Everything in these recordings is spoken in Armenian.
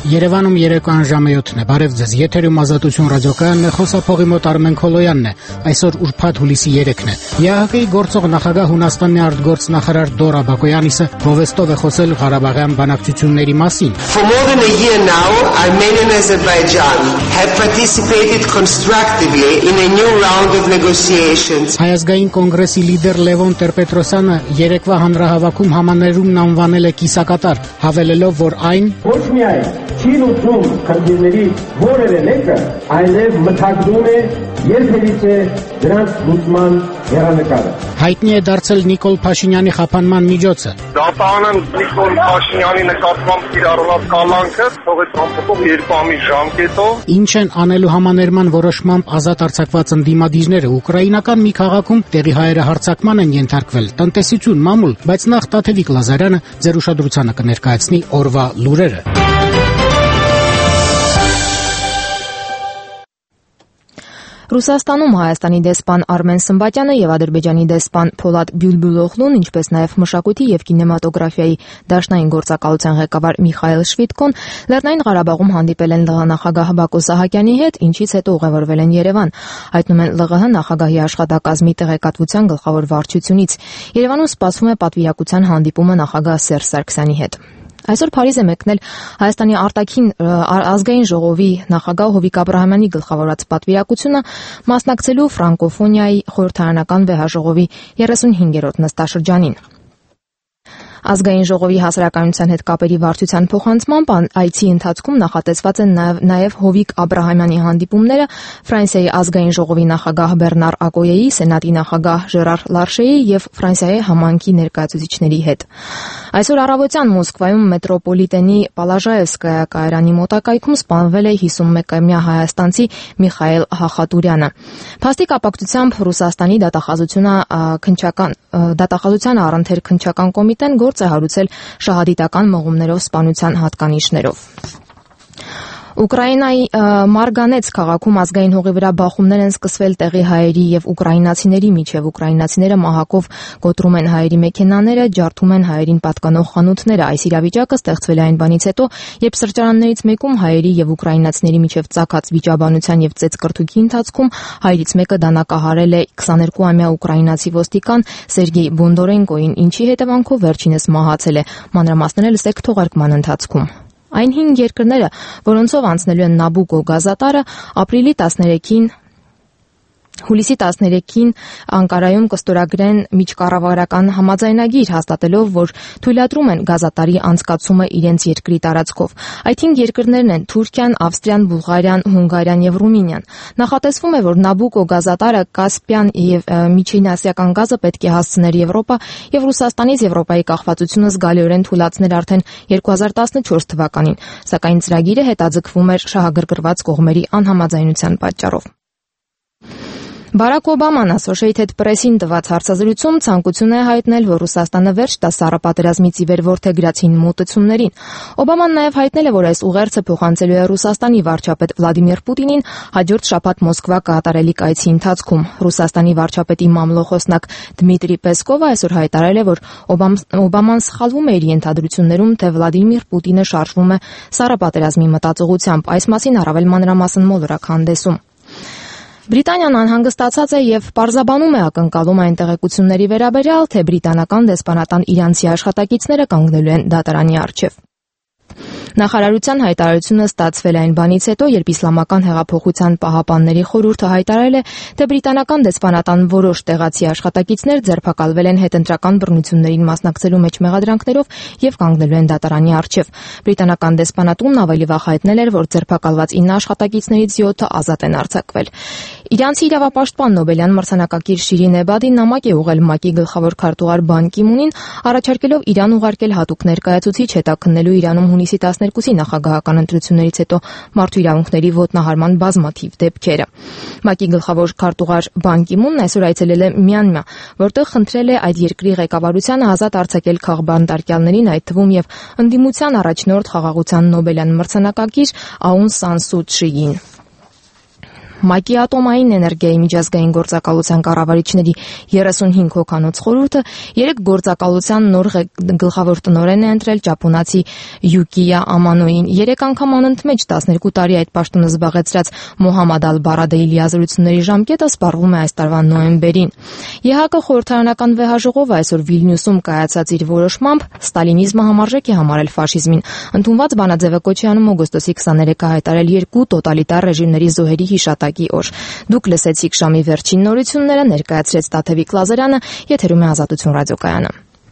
Երևանում երեկոյան ժամը 7-ն է, բարև ձեզ, եթերում Ազատություն ռադիոկայանն է, խոսափողի մոտ Արմեն Քոլոյանն է, այսօր ուրբաթ հուլիսի 3-ն է։ ԵԱՀԿ-ի գործող նախագահ Հունաստանի արտգործնախարար Դորա Բակոյանիսը գովեստով է խոսել Ղարաբաղյան բանակցությունների մասին։ For more than a year now, Armenia and Azerbaijan have participated constructively in a new round of negotiations. Հայազգային կոնգրեսի լիդեր Լևոն Տեր-Պետրոսյանը երեկվա հանրահավաքում համաներումն անվանել է կիսակատար, հավելելով, որ այն ոչ միայն չի լուծում խնդիրների որևէ մեկը, այլև մթագնում է երբևիցե դրանց լուծման հեռանկարը։ Հայտնի է դարձել Նիկոլ Փաշինյանի խափանման միջոցը։ Դատաանն Նիկոլ Փաշինյանի նկատմամբ կիրառված կալանքը թողեց ամփոփող 2 ամիս ժամկետով։ Ինչ են անելու համաներման որոշմամբ ազատ արձակված ընդդիմադիրները, ուկրաինական մի քաղաքում տեղի հայերը հարձակման են ենթարկվել, տնտեսություն, մամուլ, բայց նախ Տաթևիկ Լազարյանը ձեր ուշադրությանը կներկայացնի օրվա լուրերը։ Ռուսաստանում Հայաստանի դեսպան Արմեն Սմբատյանը եւ Ադրբեջանի դեսպան Փոլադ Բյուլբուլօղլուն, ինչպես նաեւ մշակույթի եւ կինեմատոգրաֆիայի դաշնային գործակալության ղեկավար Միխայել Շվիդկոն Լեռնային Ղարաբաղում հանդիպել են ԼՂ նախագահ Բակո Սահակյանի հետ, ինչից հետո ուղևորվել են Երևան։ Հայտնում են ԼՂՀ նախագահի աշխատակազմի տեղեկատվության գլխավոր վարչությունից։ Երևանում սպասվում է պատվիրակության հանդիպումը նախագահ Սերժ Սարգսյանի հետ։ Այսօր Փարիզ է մեկնել Հայաստանի արտաքին ազգային ժողովի նախագահ Հովիկ Աբրահամյանի գլխավորած պատվիրակությունը մասնակցելու ֆրանկոֆոնիայի խորհրդարանական վեհաժողովի 35-րդ նստաշրջանին։ Ազգային ժողովի հասարակայնության հետ կապերի վարչության փոխանցմամբ այցի ընթացքում նախատեսված են նաև Հովիկ Աբրահամյանի հանդիպումները Ֆրանսիայի ազգային ժողովի նախագահ Բեռնար Ակոյեի, Սենատի նախագահ Ժերար Լարշեի եւ Ֆրանսիայի համայնքի ներկայացուցիչների հետ։ Այսօր առավոտյան Մոսկվայում մետրոպոլիտենի Պալաժաևսկայա կայարանի մոտակայքում սպանվել է 51-ամյա հայաստանցի Միխայել Հախատուրյանը։ Փաստի կապակցությամբ Ռուսաստանի դատախազության առընթեր քննչական կոմիտեն գործ է հարուցել շահադիտական մղումներով սպանության հատկանիշներով։ Ուկրաինայի Մարգանեց քաղաքում ազգային հողի վրա բախումներ են սկսվել տեղի հայերի եւ ուկրաինացիների միջև։ Ուկրաինացիները մահակով կոտրում են հայերի մեքենաները, ջարդում են հայերին պատկանող խանութները։ Այս իրավիճակը ստեղծվել է այն բանից հետո, երբ սրճարաններից մեկում հայերի եւ ուկրաինացիների միջև ծագած վիճաբանության եւ ծեծկռթուքի ընթացքում հայերից մեկը դանակահարել է 22-ամյա ուկրաինացի ոստիկան Սերգեյ Բոնդորենկոին, ինչի հետևանքով վերջինս մահացել է։ Մանրամասները լսեք թողարկման ընթացքում։ Այն 5 երկրները, որոնցով անցնելու են Նաբուկո գազատարը, հուլիսի 13-ին Անկարայում կստորագրեն միջկառավարական համաձայնագիր, հաստատելով, որ թույլատրում են գազատարի անցկացումը իրենց երկրի տարածքով։ Այդ 5 երկրներն են Թուրքիան, Ավստրիան, Բուլղարիան, Հունգարիան եւ Ռումինիան։ Նախատեսվում է, որ Նաբուկո գազատարը Կասպիան եւ Միջինասիական գազը պետք է հասցներ Եվրոպա եւ Ռուսաստանից Եվրոպայի կախվածությունը զգալիորեն թույլատրել արդեն 2014 թվականին, սակայն ծրագիրը հետաձգվում էր շահագրգռված կողմերի անհամաձայնության պատճառով։ Բարակ Օբաման Associated Press-ին տված հարցազրույցում ցանկություն է հայտնել, որ Ռուսաստանը վերջ տա սառը պատերազմից ի վեր որդեգրած մոտեցումներին։ Օբաման նաև հայտնել է, որ այս ուղերձը փոխանցելու է Ռուսաստանի վարչապետ Վլադիմիր Պուտինին հաջորդ շաբաթ Մոսկվա կատարելիք այցի ընթացքում։ Ռուսաստանի վարչապետի մամլոխոսնակ Դմիտրի Պեսկովը այսօր հայտարարել է, որ Օբաման սխալվում է իր ենթադրություններում, թե Վլադիմիր Պուտինը շարժվում է սառը պատերազմի մտածողությամբ։ Այս մասին առավել մանրամասն մոլորակ հանդեսում։ Բրիտանիան անհանգստացած է եւ պարզաբանում է ակնկալում այն տեղեկությունների վերաբերյալ, թե բրիտանական դեսպանատան իրանցի աշխատակիցները կանգնելու են դատարանի առջև։ Նախարարության հայտարարությունը ստացվել է այն բանից հետո, երբ Իսլամական հեղափոխության պահապանների խորհուրդը հայտարարել է, թե բրիտանական դեսպանատան որոշ տեղացի աշխատակիցներ ձերբակալվել են հետընտրական բռնություններին մասնակցելու մեջ մեղադրանքներով եւ կանգնելու են դատարանի առջև։ Բրիտանական դեսպանատունն ավելի վաղ հայտնել էր, որ ձերբակալված 9 աշխատակիցներից 7-ը ազատ են արձակվել։ Իրանցի իրավապաշտպան Նոբելյան մրցանակակիր Շիրին Էբադին նամակ է ուղղել ՄԱԿ-ի գլխավոր քարտուղար Բան Կի Մունին, առաջարկելով Իրան ուղարկել հատուկ ներկայացուցիչ հետաքննելու Իրանում հունիսի 12-ի նախագահական ընտրություններից հետո մարդու իրավունքների ոտնահարման բազմաթիվ դեպքերը։ ՄԱԿ-ի գլխավոր քարտուղար Բան Կի Մունն այսօր այցելել է Մյանմա, որտեղ խնդրել է այդ երկրի ղեկավարությանը ազատ արձակել քաղբանտարկյալներին, այդ թվում եւ ընդդիմության առաջնորդ խաղաղության Նոբելյան մրցանակակիր Աուն Սան Սու Չիին։ ՄԱԿ-ի ատոմային էներգիայի միջազգային գործակալության կառավարիչների 35 հոգանոց խորհուրդը 3 գործակալության նոր գլխավոր տնօրեն է ընտրել ճապոնացի Յուկիյա Ամանոին։ 3 անգամ անընդմեջ 12 տարի այդ պաշտոնը զբաղեցրած Մոհամմադ Ալ-Բարադեի լիազորությունների ժամկետը սպառվում է այս տարվա նոյեմբերին։ ԵՀԿ խորհրդարանական վեհաժողովը այսօր Վիլնյուսում կայացած իր որոշմամբ ստալինիզմը համարժեք է համարել ֆաշիզմին։ Ընդունված բանաձևը կոչի անում օգոստոսի 23-ը հայտարարել 2 տոտալիտար ռեժիմների զոհերի հիշատակի օր։ Դուք լսեցիք ժամի վերջին նորությունները, ներկայացրեց Տաթևիկ Լազարյանը, եթերում է Ազատություն ռադիոկայանը։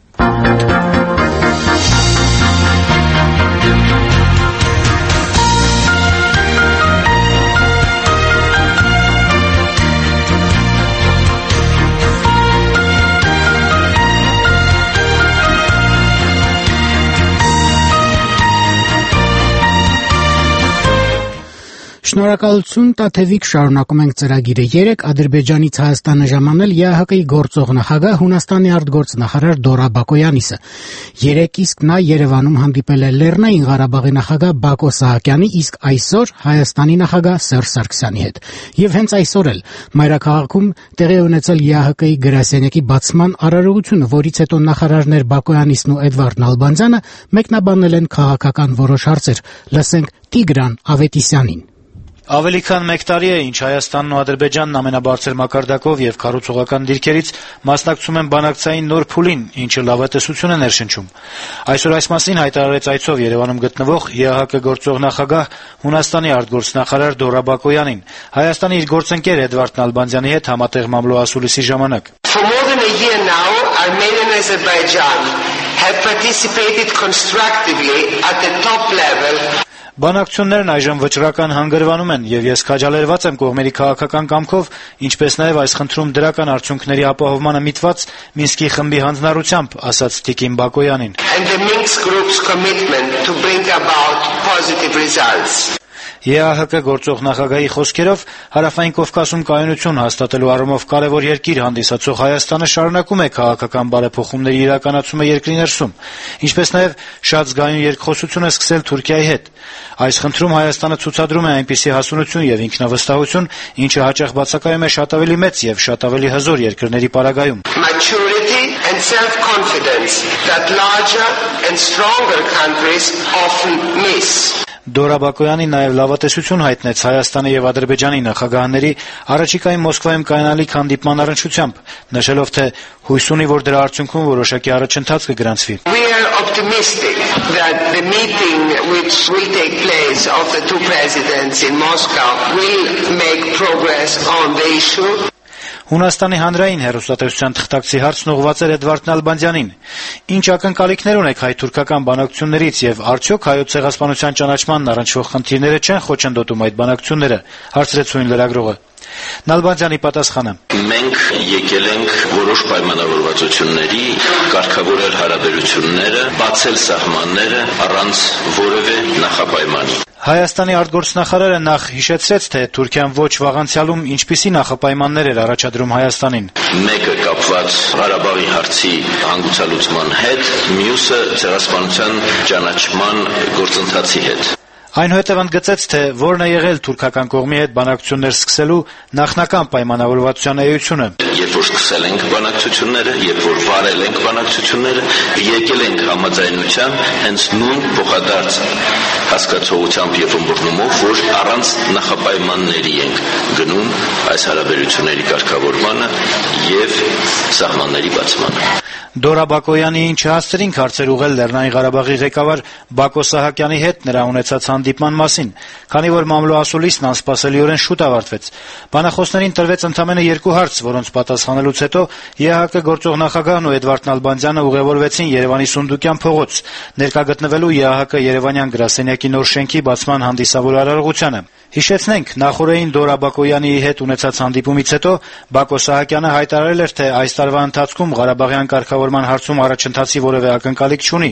Շնորհակալություն Տաթևիկ, շարունակում ենք ծրագիրը։ 3 Ադրբեջանից Հայաստանը ժամանել ԵԱՀԿ-ի գործող նախագահ Հունաստանի արտգործնախարար Դորա Բակոյանիսը։ 3 իսկ նա Երևանում հանդիպել է Լեռնային Ղարաբաղի նախագահ Բակո Սահակյանի, իսկ այսօր Հայաստանի նախագահ Սերժ Սարգսյանի հետ։ Եվ հենց այսօր էլ մայրաքաղաքում տեղի ունեցել ԵԱՀԿ-ի գրասենյակի բացման արարողությունը, որից հետո նախարարներ Բակոյանիսն ու Էդվարդ Նալբանդյանը մեկնաբանել են քաղաքական որոշ հարցեր։ Լսենք Տիգրան Ավետիսյանին։ Ավելի քան 1 տարի է, ինչ Հայաստանն ու Ադրբեջանն ամենաբարձր մակարդակով եւ կառուցողական դիրքերից մասնակցում են բանակցային նոր փուլին, ինչը լավ է տեսություն է ներշնչում։ Այսօր այս մասին հայտարարեց այցով Երևանում գտնվող ԵԱՀԿ գործող նախագահ Հունաստանի արտգործնախարար Դորա Բակոյանին, Հայաստանի իր գործընկեր Էդվարդ Նալբանդյանի հետ համատեղ մամլո ասուլիսի ժամանակ։ For more than a year now, Armenia and Azerbaijan have participated constructively at the top level. Բանակցություններն այժմ վճռական հանգրվանում են, եւ ես քաջալերված եմ կողմերի քաղաքական կամքով, ինչպես նաեւ այս խնդրում դրական արդյունքների ապահովմանը միտված Մինսկի խմբի հանձնառությամբ, ասաց Տիկին Բակոյանին։ And the Minsk group's commitment to bring about positive results. ԵԱՀԿ գործող նախագահի խոսքերով Հարավային Կովկասում կայունություն հաստատելու առումով կարևոր երկիր հանդիսացող Հայաստանը շարունակում է քաղաքական բարեփոխումների իրականացումը երկրի ներսում, ինչպես նաև շատ զգայուն երկխոսություն է սկսել Թուրքիայի հետ։ Այս խնդրում Հայաստանը ցուցադրում է այնպիսի հասունություն եւ ինքնավստահություն, ինչը հաճախ բացակայում է շատ ավելի մեծ եւ շատ ավելի հզոր երկրների պարագայում։ Maturity and self-confidence that larger and stronger countries often miss. Դորա Բակոյանի նաև լավատեսություն հայտնեց Հայաստանի եւ Ադրբեջանի նախագահների առաջիկային Մոսկվայում կայանալիք հանդիպման առնչությամբ, նշելով, թե հույս ունի, որ դրա արդյունքում որոշակի առաջընթաց կգրանցվի։ We are optimistic that the meeting which will take place of the two presidents in Moscow will make progress on the issue. Հունաստանի հանրային հեռուստատեսության թղթակցի հարցն ուղղված էր Էդվարդ Նալբանդյանին։ Ինչ ակնկալիքներ ունեք հայ-թուրքական բանակցություններից եւ արդյոք հայոց ցեղասպանության ճանաչմանն առնչվող խնդիրները չեն խոչընդոտում այդ բանակցությունները, հարցրեց ույն լրագրողը։ Նալբանդյանի պատասխանը. Մենք եկել ենք որոշ պայմանավորվածությունների, կարգավորել հարաբերությունները, բացել սահմանները առանց որևէ նախապայմանի։ Հայաստանի արտգործնախարարը նախ հիշեցրեց, թե Թուրքիան ոչ վաղանցյալում ինչպիսի նախապայմաններ էր առաջադրում Հայաստանին։ Մեկը կապված Ղարաբաղի հարցի հանգուցալուծման հետ, մյուսը ցեղասպանության ճանաչման գործընթացի հետ։ Այնուհետև ընդգծեց, թե որն է եղել թուրքական կողմի հետ բանակցություններ սկսելու նախնական պայմանավորվածության էությունը։ Երբ որ սկսել ենք բանակցությունները, երբ որ վարել ենք բանակցությունները, եկել ենք համաձայնության հենց նույն փոխադարձ հասկացողությամբ եւ ըմբռնումով, որ առանց նախապայմանների ենք գնում այս հարաբերությունների կարգավորմանը եւ սահմանների բացմանը։ Դորա Բակոյանի չհասցրինք հարցեր ուղղել Լեռնային Ղարաբաղի ղեկավար Բակո Սահակյանի հետ նրա ունեցած հանդիպման մասին, քանի որ մամլո ասուլիսն անսպասելիորեն շուտ ավարտվեց։ Բանախոսներին տրվեց ընդամենը 2 հարց, որոնց պատասխանելուց հետո ԵԱՀԿ գործող նախագահն ու Էդվարդ Նալբանդյանը ուղևորվեցին Երևանի Սունդուկյան փողոց, ներկա գտնվելու ԵԱՀԿ Երևանյան գրասենյակի նոր շենքի բացման հանդիսավոր արարողությանը։ Հիշեցնենք, նախորդին Դորա Բակոյանի հետ ունեցած հանդիպումից հետո Բակո Սահակյանը հայտարարել էր, թե այս տարվա ընթացքում Ղարաբաղյան կարգավորման հարցում առաջընթացի որևէ ակնկալիք չունի։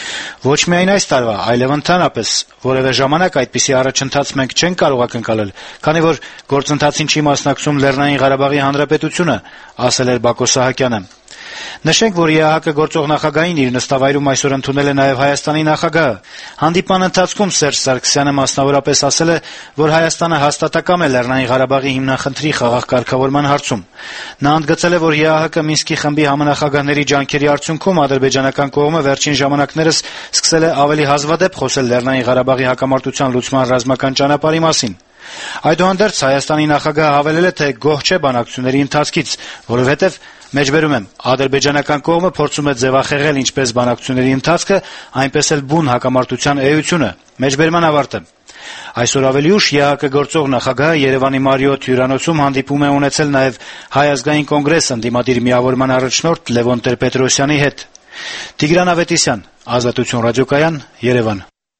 Ոչ միայն այս տարվա, այլև ընդհանրապես որևէ ժամանակ այդպիսի առաջընթաց մենք չենք կարող ակնկալել, քանի որ գործընթացին չի մասնակցում Լեռնային Ղարաբաղի Հանրապետությունը, ասել էր Բակո Սահակյանը։ Նշենք, որ ԵԱՀԿ գործող նախագահին իր նստավայրում այսօր ընդունել է նաև Հայաստանի նախագահը։ Հանդիպման ընթացքում Սերժ Սարգսյանը մասնավորապես ասել է, որ Հայաստանը հաստատակամ է Լեռնային Ղարաբաղի հիմնախնդրի խաղաղ կարգավորման հարցում։ Նա ընդգծել է, որ ԵԱՀԿ Մինսկի խմբի համանախագահների ջանքերի արդյունքում ադրբեջանական կողմը վերջին ժամանակներս սկսել է ավելի հազվադեպ խոսել Լեռնային Ղարաբաղի հակամարտության լուծման ռազմական ճանապարհի մասին։ Այդուհանդերձ Հայաստանի նախագահը հավելել է, թե գոհ չէ բանակցությունների ընթացքից, որովհետև մեջբերում եմ, ադրբեջանական կողմը փորձում է ձևախեղել ինչպես բանակցությունների ընթացքը, այնպես էլ բուն հակամարտության էությունը։ Մեջբերման ավարտը։ Այսօր ավելի ուշ ԵԱՀԿ գործող նախագահը Երևանի Մարիոթ հյուրանոցում հանդիպում է ունեցել նաև Հայ ազգային կոնգրես ընդդիմադիր միավորման առաջնորդ Լևոն Տեր-Պետրոսյանի հետ։ Տիգրան Ավետիսյան, Ազատություն ռադիոկայան, Երևան։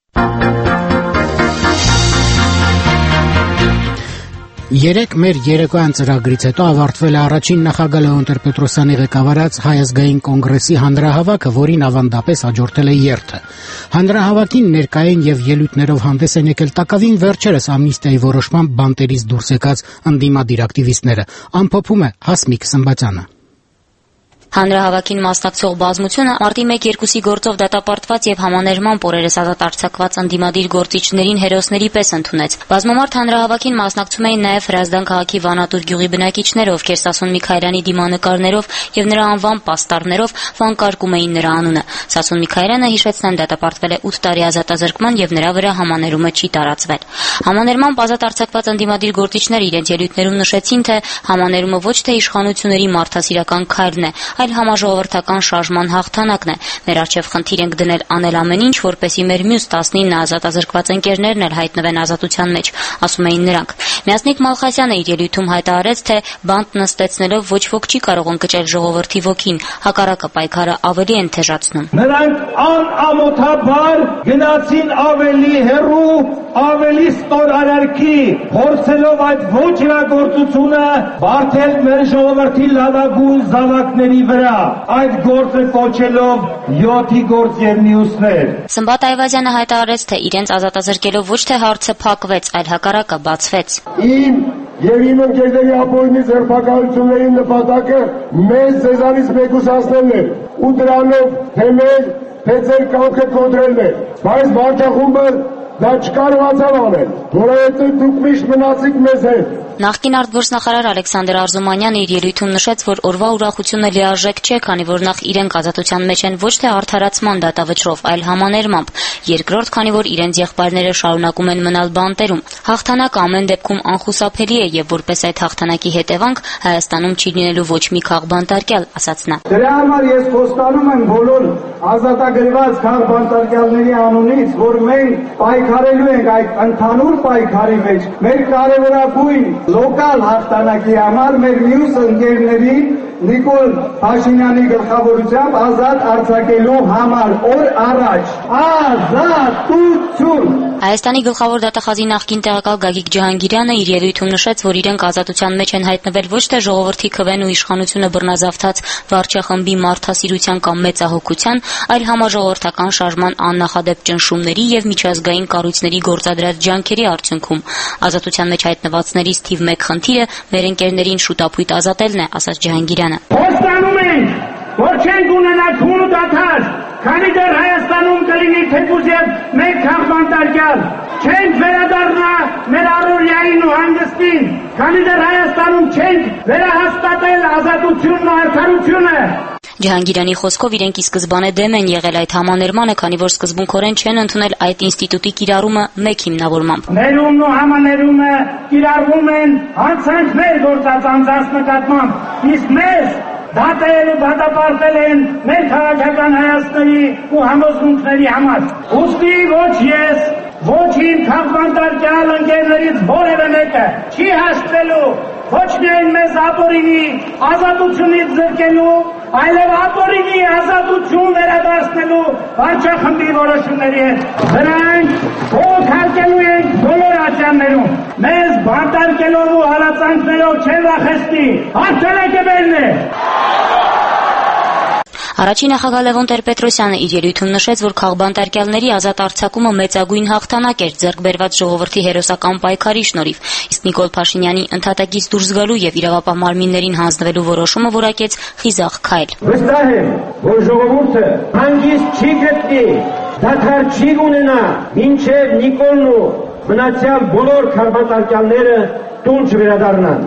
Երեկ մեր երեկոյան ծրագրից հետո ավարտվել է առաջին նախագահ Լևոն Տեր-Պետրոսյանի ղեկավարած Հայ ազգային կոնգրեսի հանրահավաքը, որին ավանդապես հաջորդել է երթը։ Հանրահավաքին ներկային եւ ելույթներով հանդես են եկել տակավին վերջերս ամնիստիայի որոշմամբ բանտերից դուրս եկած ընդդիմադիր ակտիվիստները։ Ամփոփում է Հասմիկ Սմբատյանը։ Հանրահավաքին մասնակցող բազմությունը մարտի 1-2-ի գործով դատապարտված եւ համաներման օրերս ազատ արձակված ընդդիմադիր գործիչներին հերոսների պես ընդունեց։ Բազմամարդ հանրահավաքին մասնակցում էին նաեւ Հրազդան քաղաքի Վանատուր գյուղի բնակիչներ, ովքեր Սասուն Միքայելյանի դիմանկարներով եւ նրա անվան պաստառներով վանկարկում էին նրա անունը։ Սասուն Միքայելյանը, հիշեցնեմ, դատապարտվել է 8 տարի ազատազրկման եւ նրա վրա համաներումը չի տարածվել։ Համաներման ազատ արձակված ընդդիմադիր գործիչները իրենց ելույթներում նշեցին, թե համաներումը ոչ թե իշխանությունների մարդասիրական քայլն է, այլ համաժողովրդական շարժման հաղթանակն է։ Մեր առջև խնդիր ենք դնել անել ամեն ինչ, որպեսզի մեր մյուս 19 ազատազրկված ընկերներն էլ հայտնվեն ազատության մեջ, ասում էին նրանք։ Միասնիկ Մալխասյանը իր ելույթում հայտարարեց, թե բանտ նստեցնելով ոչ ոք չի կարող ընկճել ժողովրդի ոգին, հակառակը պայքարը ավելի են թեժացնում։ Նրանք անամոթաբար գնացին ավելի հեռու, ավելի ստորարարքի, փորձելով այդ ոչ իրագործությունը բարթել մեր ժողովրդի լավագույն զավակների վրա, այդ գործը կոչելով 7-ի գործ եւ մյուսներ։ Սմբատ Այվազյանը հայտարարեց, թե իրենց ազատազրկելով ոչ թե հարցը փակվեց, այլ հակառակը բացվեց։ Իմ եւ իմ ընկերների ապօրինի ձերբակալությունների նպատակը մեզ ձեզանից մեկուսացնելն է ու դրանով թե մեր, թե ձեր կյանքը կոտրելն է, բայց վարչախումբը դա չկարողացավ անել, որովհետեւ դուք միշտ մնացիք մեզ հետ։ Նախկին արտգործնախարար Ալեքսանդր Արզումանյանը իր ելույթում նշեց, որ օրվա ուրախությունը լիարժեք չէ, քանի որ նախ իրենք ազատության մեջ են ոչ թե արդարացման դատավճռով, այլ համաներմամբ, երկրորդ, քանի որ իրենց եղբայրները շարունակում են մնալ բանտերում։ Հաղթանակը ամեն դեպքում անխուսափելի է եւ որպես այդ հաղթանակի հետևանք Հայաստանում չի լինելու ոչ մի քաղբանտարկյալ, ասաց նա։ Դրա համար ես խոստանում եմ բոլոր ազատագրված քաղբանտարկյալների անունից, որ մենք պայքարելու ենք այդ ընդհանուր պայքարի մեջ մեր կարևորագույն լոկալ հաղթանակի համար մեր մյուս ընկերների Նիկոլ Փաշինյանի գլխավորությամբ ազատ արձակելու համար օր առաջ ազատություն։ Հայաստանի գլխավոր դատախազի նախկին տեղակալ Գագիկ Ջահանգիրյանը իր ելույթում նշեց, որ իրենք ազատության մեջ են հայտնվել ոչ թե ժողովրդի քվեն ու իշխանությունը բռնազավթած վարչախմբի մարդասիրության կամ մեծահոգության, այլ համաժողովրդական շարժման աննախադեպ ճնշումների եւ միջազգային կառույցների գործադրած ջանքերի արդյունքում։ Ազատության մեջ հայտնվածներից թիվ 1 խնդիրը մեր ընկերներին շուտապույտ ազատելն է, ասաց Ջահանգիրյանը։ Խոստանում ենք, որ չենք ունենա քուն ու դադար, քանի դեռ Հայաստանում կլինի թեկուզ եւ մեկ քաղբանտարկյալ, չենք վերադառնա մեր առօրյային ու հանգստին, քանի դեռ Հայաստանում չենք վերահաստատել ազատությունն ու արդարությունը։ Ջահանգիրյանի խոսքով իրենք ի սկզբանե դեմ են եղել այդ համաներմանը, քանի որ սկզբունքորեն չեն ընդունել այդ ինստիտուտի կիրառումը մեկ հիմնավորմամբ։ Ներումն ու համաներումը կիրառվում են հանցանքներ գործած անձանց նկատմամբ, իսկ մեզ դատել ու դատապարտել են մեր քաղաքական հայացքների ու համոզմունքների համար։ Ուստի ոչ ես, ոչ իմ քաղբանտարկյալ ընկերներից որևէ մեկը չի հաշտվելու ոչ միայն մեզ ապօրինի ազատությունից զրկելու, այլև ապօրինի ազատություն վերադարձնելու վարչախմբի որոշումների հետ։ Դրանք հոգարկելու ենք բոլոր ատյաններում։ Մեզ բանտարկելով ու հալածանքներով չեն վախեցնի։ Արդյունքը բերն է։ Առաջին նախագահ Լևոն Տեր-Պետրոսյանը իր ելույթում նշեց, որ քաղբանտարկյալների ազատ արձակումը մեծագույն հաղթանակ էր ձեռք բերված ժողովրդի հերոսական պայքարի շնորհիվ, իսկ Նիկոլ Փաշինյանի ընդհատակից դուրս գալու եւ իրավապահ մարմիններին հանձնվելու որոշումը որակեց խիզախ քայլ։ Վստահ եմ, որ ժողովուրդը հանգիստ չի գտնի, դադար չի ունենա, մինչև Նիկոլն ու մնացյալ բոլոր քաղբանտարկյալները տուն չվերադառնան։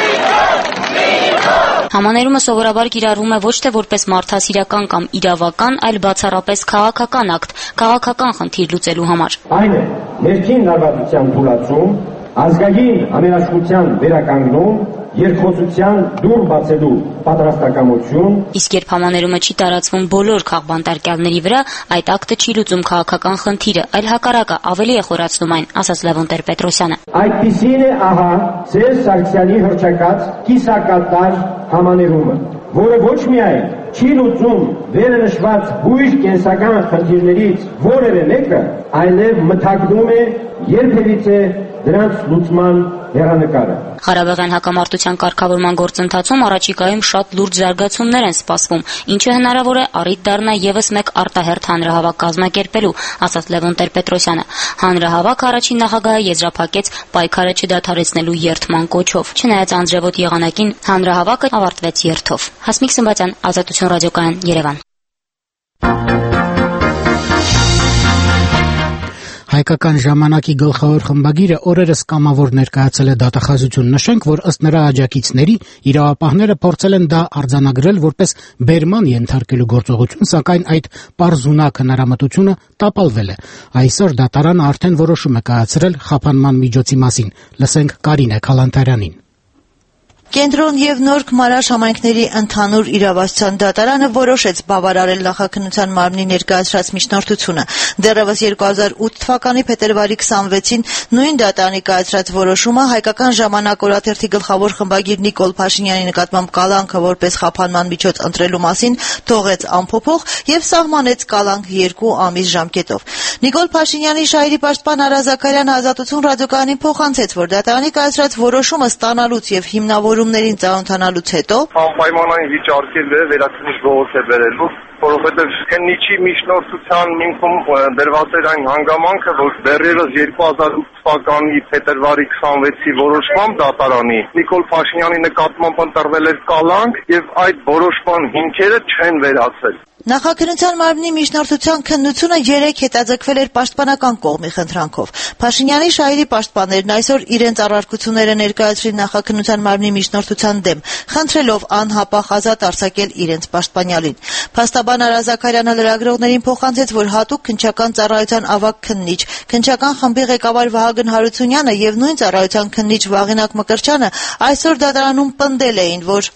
Համաներումը սովորաբար կիրառվում է ոչ թե որպես մարդասիրական կամ իրավական, այլ բացառապես քաղաքական ակտ, քաղաքական խնդիր լուծելու համար։ Այն է ներքին լարվածության թուլացում, ազգային համերաշխության վերականգնում, երկխոսության դուռ բացելու պատրաստակամություն։ Իսկ երբ համաներումը չի տարածվում բոլոր քաղբանտարկյալների վրա, այդ ակտը չի լուծում քաղաքական խնդիրը, այլ հակառակը ավելի է խորացնում այն, ասաց Լևոն Տեր-Պետրոսյանը։ Այդպիսին է ահա Սերժ Սարգսյանի հռչակած կիսակատար համաներումը, որը ոչ միայն չի լուծում վերը նշված բույր կենսական խնդիրներից որևէ մեկը, այլև մթագնում է երբևիցե դրանց լուծման հեռանկարը։ Ղարաբաղյան հակամարտության կարգավորման գործընթացում առաջիկայում շատ լուրջ զարգացումներ են սպասվում, ինչը հնարավոր է առիթ դառնա ևս մեկ արտահերթ հանրահավաք կազմակերպելու, ասաց Լևոն Տեր-Պետրոսյանը։ Հանրահավաք առաջին նախագահը եզրափակեց պայքարը չդադարեցնելու երթման կոչով։ Չնայած անձրևոտ եղանակին հանրահավաքը ավարտվեց երթով։ Հասմիկ Սմբատյան, Ազատություն ռադիոկայան, Երևան։ Հայկական ժամանակի գլխավոր խմբագիրը օրերս կամավոր ներկայացել է դատախազություն։ Նշենք, որ ըստ նրա աջակիցների իրավապահները փորձել են դա արձանագրել որպես բերման ենթարկելու գործողություն, սակայն այդ պարզունակ հնարամտությունը տապալվել է։ Այսօր դատարանը արդեն որոշում է կայացրել խափանման միջոցի մասին։ Լսենք Կարինե Քալանթարյանին։ Կենտրոն եւ Նորք Մարաշ համայնքների ընդհանուր իրավասության դատարանը որոշեց բավարարել նախաքննության մարմնի ներկայացրած միջնորդությունը։ Դեռևս 2008 թվականի փետրվարի 26-ին նույն դատարանի կայացրած որոշումը հայկական ժամանակ օրաթերթի գլխավոր խմբագիր Նիկոլ Փաշինյանի նկատմամբ կալանքը որպես խափանման միջոց ընտրելու մասին թողեց անփոփոխ եւ սահմանեց կալանք 2 ամիս ժամկետով։ Նիկոլ Փաշինյանի շահերի պաշտպան Արա Զաքարյանը Ազատություն ռադիոկայանին փոխանցեց, որ դատարանի կայացրած որոշումը ստանալուց եւ հիմնավորումներին ծանոթանալուց հետո անպայմանային վիճարկել է վերաքննիչ ողոց է բերելու, որովհետև քննիչի միջնորդության հիմքում դրված էր այն հանգամանքը, որ դեռևս 2008 թվականի փետրվարի 26-ի որոշմամբ դատարանի Նիկոլ Փաշինյանի նկատմամբ ընտրվել էր կալանք եւ այդ որոշման հիմքերը չեն վերացել։ Նախաքննության մարմնի միջնորդության քննությունը 3 հետաձգվել էր պաշտպանական կողմի խնդրանքով։ Փաշինյանի շահերի պաշտպաններն այսօր իրենց առարկությունները ներկայացրին նախաքննության մարմնի միջնորդության դեմ, խնդրելով անհապաղ ազատ արձակել իրենց պաշտպանյալին։ Փաստաբան Արա Զաքարյանը լրագրողներին փոխանցեց, որ հատուկ քննչական ծառայության ավագ քննիչ, քննչական խմբի ղեկավար Վահագն Հարությունյանը եւ նույն ծառայության քննիչ Վաղինակ Մկրտչյանը այսօր դատարանում պնդել էին, որ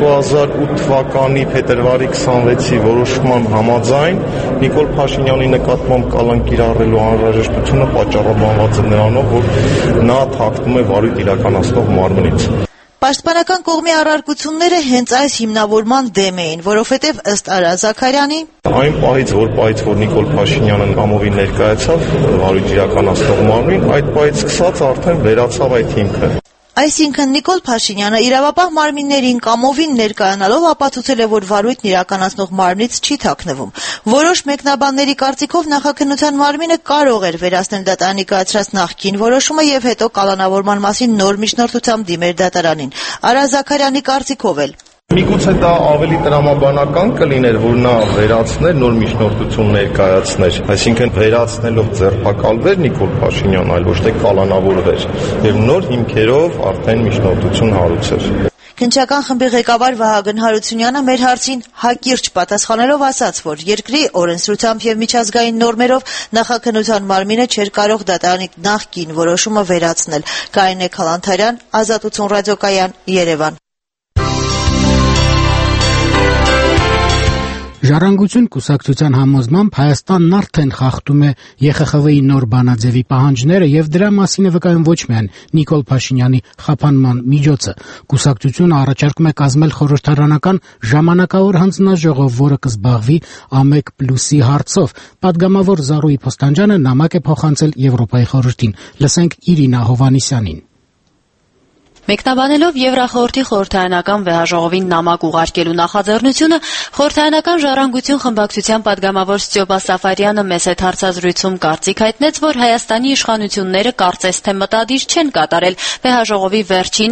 2008 թվականի փետրվարի 26-ի որոշման համաձայն Նիկոլ Փաշինյանի նկատմամբ կալանք կիրառելու անհրաժեշտությունը պատճառաբանված է նրանով, որ նա թաքնվում է վարույթ իրականացնող մարմնից։ Պաշտպանական կողմի առարկությունները հենց այս հիմնավորման դեմ էին, որովհետև ըստ Արա Զաքարյանի այն պահից, որ Նիկոլ Փաշինյանը կամովին ներկայացավ վարույթ իրականացնող մարմնին, այդ պահից սկսած արդեն վերացավ այդ հիմքը։ Այսինքն Նիկոլ Փաշինյանը իրավապահ մարմիններին կամովին ներկայանալով ապացուցել է, որ վարույթն իրականացնող մարմնից չի թաքնվում։ Որոշ մեկնաբանների կարծիքով նախաքննության մարմինը կարող էր վերացնել դատարանի կայացրած նախկին որոշումը եւ հետո կալանավորման մասին նոր միջնորդությամբ դիմեր դատարանին։ Արա Զաքարյանի կարծիքով էլ Միգուցե դա ավելի տրամաբանական կլիներ, որ նա վերացներ, նոր միջնորդություն ներկայացներ, այսինքն վերացնելով ձերբակալվեր Նիկոլ Փաշինյան, այլ ոչ թե կալանավորվեր, եւ նոր հիմքերով արդեն միջնորդություն հարուցեր։ Քննչական խմբի ղեկավար Վահագն Հարությունյանը մեր հարցին հակիրճ պատասխանելով ասաց, որ երկրի օրենսդրությամբ եւ միջազգային նորմերով նախաքննության մարմինը չէր կարող դատարանի նախկին որոշումը վերացնել։ Կարինե Քալանթարյան, Ազատություն ռադիոկայան, Երևան։ Ժառանգություն կուսակցության համոզմամբ Հայաստանն արդեն խախտում է ԵԽԽՎ-ի նոր բանաձևի պահանջները եւ դրա մասին է վկայում ոչ միայն Նիկոլ Փաշինյանի խափանման միջոցը։ Կուսակցությունը առաջարկում է կազմել խորհրդարանական ժամանակավոր հանձնաժողով, որը կզբաղվի ԱՄԵԿ+-ի հարցով։ Պատգամավոր Զարուհի Փոստանջյանը նամակ է փոխանցել Եվրոպայի խորհրդին։ Լսենք Իրինա Հովանիսյանին։ Մեկնաբանելով Եվրախորհրդի խորհրդարանական վեհաժողովին նամակ ուղարկելու նախաձեռնությունը, խորհրդարանական ժառանգություն խմբակցության պատգամավոր Ստյոպա Սաֆարյանը մեծ հետ հարցազրույցում կարծիք հայտնեց, որ Հայաստանի իշխանությունները կարծես թե մտադիր չեն կատարել վեհաժողովի վերջին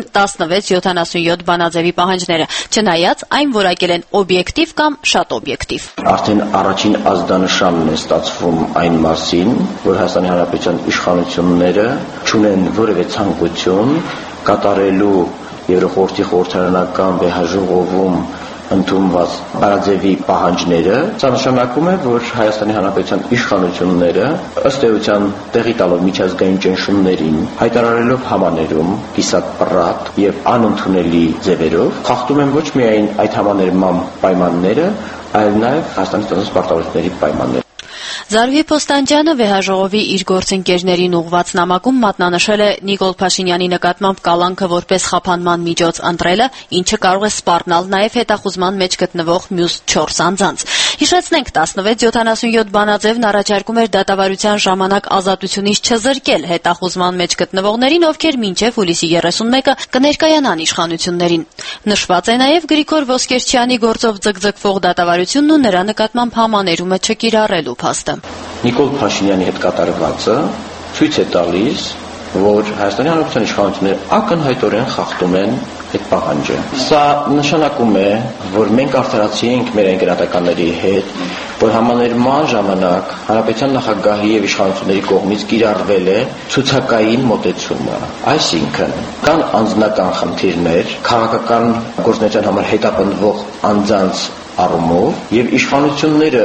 1677 բանաձևի պահանջները, չնայած այն որակել են օբյեկտիվ կամ շատ օբյեկտիվ։ Արդեն առաջին ազդանշանն է ստացվում այն մասին, որ Հայաստանի Հանրապետության իշխանությունները չունեն որևէ ցանկություն կատարելու Եվրախորհրդի խորհրդարանական վեհաժողովում ընդունված բանաձևի պահանջները, սա նշանակում է, որ Հայաստանի Հանրապետության իշխանությունները ըստ էության տեղի տալով միջազգային ճնշումներին, հայտարարելով համաներում, կիսատ-պռատ եւ անընդունելի ձևերով, խախտում են ոչ միայն այդ համաներման պայմանները, այլ նաեւ Հայաստանի տնտեսական պարտավորությունների պայմանները։ Զարուհի Պոստանջյանը վեհաժողովի իր գործընկերներին ուղղված նամակում մատնանշել է Նիկոլ Փաշինյանի նկատմամբ կալանքը որպես խափանման միջոց ընտրելը, ինչը կարող է սպառնալ նաև հետախուզման մեջ գտնվող մյուս 4 անձանց։ Հիշեցնենք, 1677 բանաձևն առաջարկում էր դատավարության ժամանակ ազատությունից չզրկել հետախուզման մեջ գտնվողներին, ովքեր մինչև հուլիսի 31-ը կներկայանան իշխանություններին։ Նշված է նաև Գրիգոր Ոսկերչյանի գործով ձգձգվող դատավարությունն ու նրա նկատմամբ համաներումը չկիրառելու փաստը։ Նիկոլ Փաշինյանի հետ կատարվածը ցույց է տալիս, որ Հայաստանի Հանրապետության իշխանությունները ակնհայտորեն խախտում են այդ պահանջը։ Սա նշանակում է, որ մենք արդարացրինք մեր ընկերատականների հետ, որ համաներման ժամանակ Հանրապետության նախագահի եւ իշխանությունների կողմից կիրառվել է ցուցակային մոտեցումը։ Այսինքն, կան անձնական խնդիրներ, քաղաքական գործունեության համար հետապնդվող անձանց առումով եւ իշխանությունները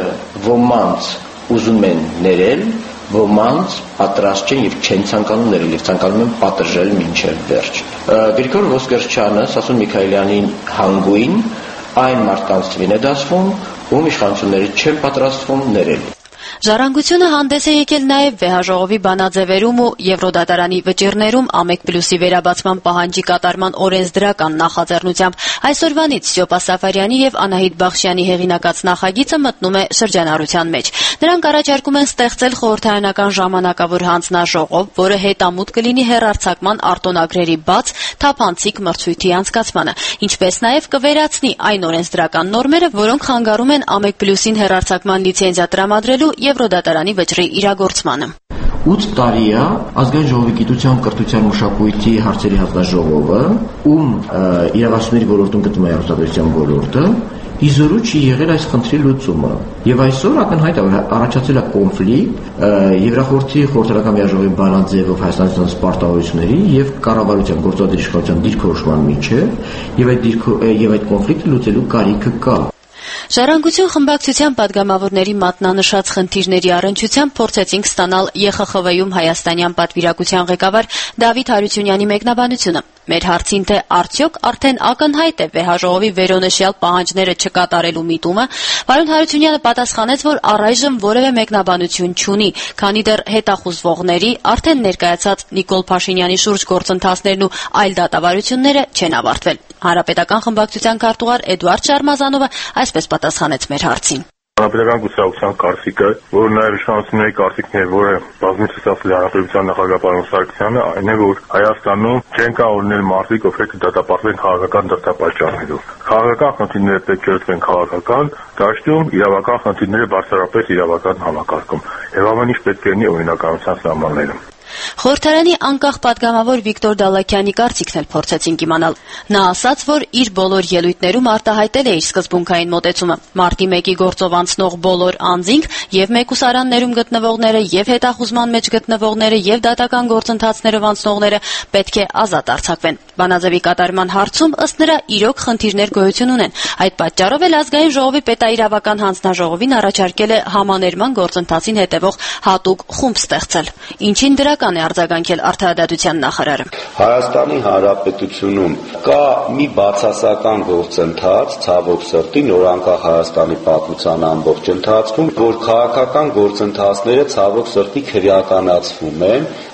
ոմանց ուզում են ներել, ոմանց պատրաստ չեն եւ չեն ցանկանում ներել եւ ցանկանում են պատժել մինչեւ վերջ։ Գրիգոր Ոսկերչյանը, Սասուն Միքայելյանին հանգույն այն մարդկանց թվին է դասվում, ում իշխանությունները չեն պատրաստվում ներել։ Ժառանգությունը հանդես է եկել նաև վեհաժողովի բանաձևերում ու Եվրոդատարանի վճիռներում ԱՄԵԿ+-ի վերաբացման պահանջի կատարման օրենսդրական նախաձեռնությամբ։ Այսօրվանից Ստյոպա Սաֆարյանի եւ Անահիտ Բախշյանի հեղինակած նախագիծը մտնում է շրջանառության մեջ։ Նրանք առաջարկում են ստեղծել խորհրդարանական ժամանակավոր հանձնաժողով, որը հետամուտ կլինի հեռարձակման արտոնագրերի բաց, թափանցիկ մրցույթի անցկացմանը, ինչպես նաև կվերացնի այն օրենսդրական նորմերը, որոնք խանգարում են ԱՄԵԿ+-ին հեռարձակման լիցենզիա տրամադրելու Եվրոդատարանի վճռի իրագործմանը։ 8 տարի է ազգային ժողովի գիտության, կրթության, մշակույթի հարցերի հանձնաժողովը, ում իրավասությունների ոլորտում գտնվում է արտադրության ոլորտը, իզորու չի եղել այս խնդրի լուծումը։ Եվ այսօր ակնհայտ է, որ առաջացել է կոնֆլիկտ Եվրախորհրդի խորհրդարանական վեհաժողովի բանաձևով Հայաստանի տնտեսական պարտավորությունների եւ կառավարության գործադիր իշխանության դիրքորոշման միջեւ եւ այդ կոնֆլիկտը լուծելու կարիքը կա։ Ժառանգություն խմբակցության պատգամավորների մատնանշած խնդիրների առնչությամբ փորձեցինք ստանալ ԵԽԽՎ-ում հայաստանյան պատվիրակության ղեկավար Դավիթ Հարությունյանի մեկնաբանությունը։ Մեր հարցին, թե արդյոք արդեն ակնհայտ է վեհաժողովի վերոնշյալ պահանջները չկատարելու միտումը, պարոն Հարությունյանը պատասխանեց, որ առայժմ որևէ մեկնաբանություն չունի, քանի դեռ հետախուզվողների արդեն ներկայացած Նիկոլ Փաշինյանի շուրջ գործընթացներն ու այլ դատավարությունները չեն ավարտվել։ Հանրապետական խմբակցության քարտուղար Էդուարդ Շարմազանովը այսպես պատասխանեց մեր հարցին։ Հանրապետական կուսակցության կարծիքը, որը նաև իշխանությունների կարծիքն է, որը բազմիցս ասել է Հանրապետության նախագահ պարոն Սարգսյանը, այն է, որ Հայաստանում չեն կարող լինել մարդիկ, ովքեր կդատապարտվեն քաղաքական դրդապատճառներով։ Քաղաքական խնդիրները պետք է լուծվեն քաղաքական դաշտում, իրավական խնդիրները բարձրապես իրավական համակարգում։ Եվ ամեն ինչ պետք է լինի օրինականության սահմաններում։ Խորհրդարանի անկախ պատգամավոր Վիկտոր Դալաքյանի կարծիքն էլ փորձեցինք իմանալ։ Նա ասաց, որ իր բոլոր ելույթներում արտահայտել է իր սկզբունքային մոտեցումը։ Մարտի 1-ի գործով անցնող բոլոր անձինք, եւ մեկուսարաններում գտնվողները, եւ հետախուզման մեջ գտնվողները, եւ դատական գործընթացներով անցնողները պետք է ազատ արձակվեն։ Բանաձևի կատարման հարցում ըստ նրա իրոք խնդիրներ գոյություն ունեն։ Այդ պատճառով էլ ազգային ժողովի պետաիրավական հանձնաժողովին առաջարկել է համաներման գործընթացին հետևող հատուկ խումբ ստեղծել։ Ինչին դրական է արձագանքել արդարադատության նախարարը։ Հայաստանի Հանրապետությունում կա մի բացասական գործընթաց, ցավոք սրտի, նորանկախ Հայաստանի պատմության ամբողջ ընթացքում, որ քաղաքական գործընթացները ցավոք սրտի քրեականացվում են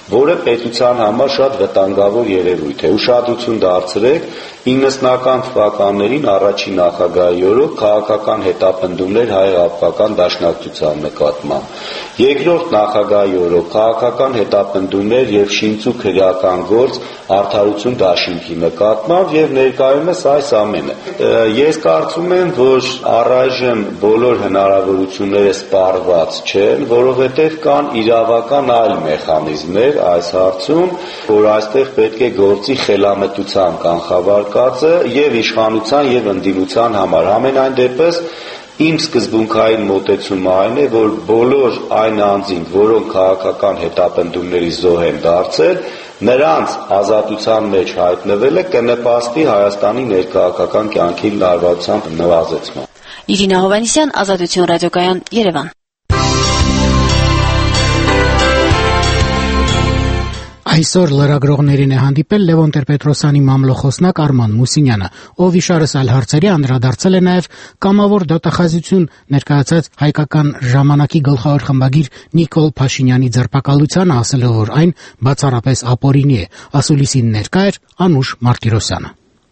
որը պետության համար շատ վտանգավոր երևույթ է։ Ուշադրություն դարձրեք 90-ական թվականներին առաջին նախագահի օրոք քաղաքական հետապնդումներ հայ-հեղափոխական դաշնակցության նկատմամբ։ Երկրորդ նախագահի օրոք քաղաքական հետապնդումներ եւ շինծու քրեական գործ արդարություն դաշինքի նկատմամբ եւ ներկայումս այս ամենը։ Ես կարծում եմ, որ առայժմ բոլոր հնարավորությունները սպառված չեն, որովհետեւ կան իրավական այլ մեխանիզմներ այս հարցում, որ այստեղ պետք է գործի խելամտության կանխավարկածը եւ իշխանության եւ ընդդիմության համար։ Համենայն դեպս իմ սկզբունքային մոտեցումը այն է, որ բոլոր այն անձինք, որոնք քաղաքական հետապնդումների զոհ են դարձել, նրանց ազատության մեջ հայտնվելը կնպաստի Հայաստանի ներքաղաքական կյանքի լարվածության նվազեցման։ Իրինա Հովհաննիսյան, Ազատություն ռադիոկայան, Երևան։ Այսօր լրագրողներին է հանդիպել Լևոն Տեր-Պետրոսյանի մամլոխոսնակ Արման Մուսինյանը, ով իշարս այլ հարցերի անդրադարձել է նաև կամավոր դատախազություն ներկայացած հայկական ժամանակի գլխավոր խմբագիր Նիկոլ Փաշինյանի ձերբակալությանը, ասելով, որ այն բացառապես ապօրինի է։ Ասուլիսին ներկա էր Անուշ Մարտիրոսյանը։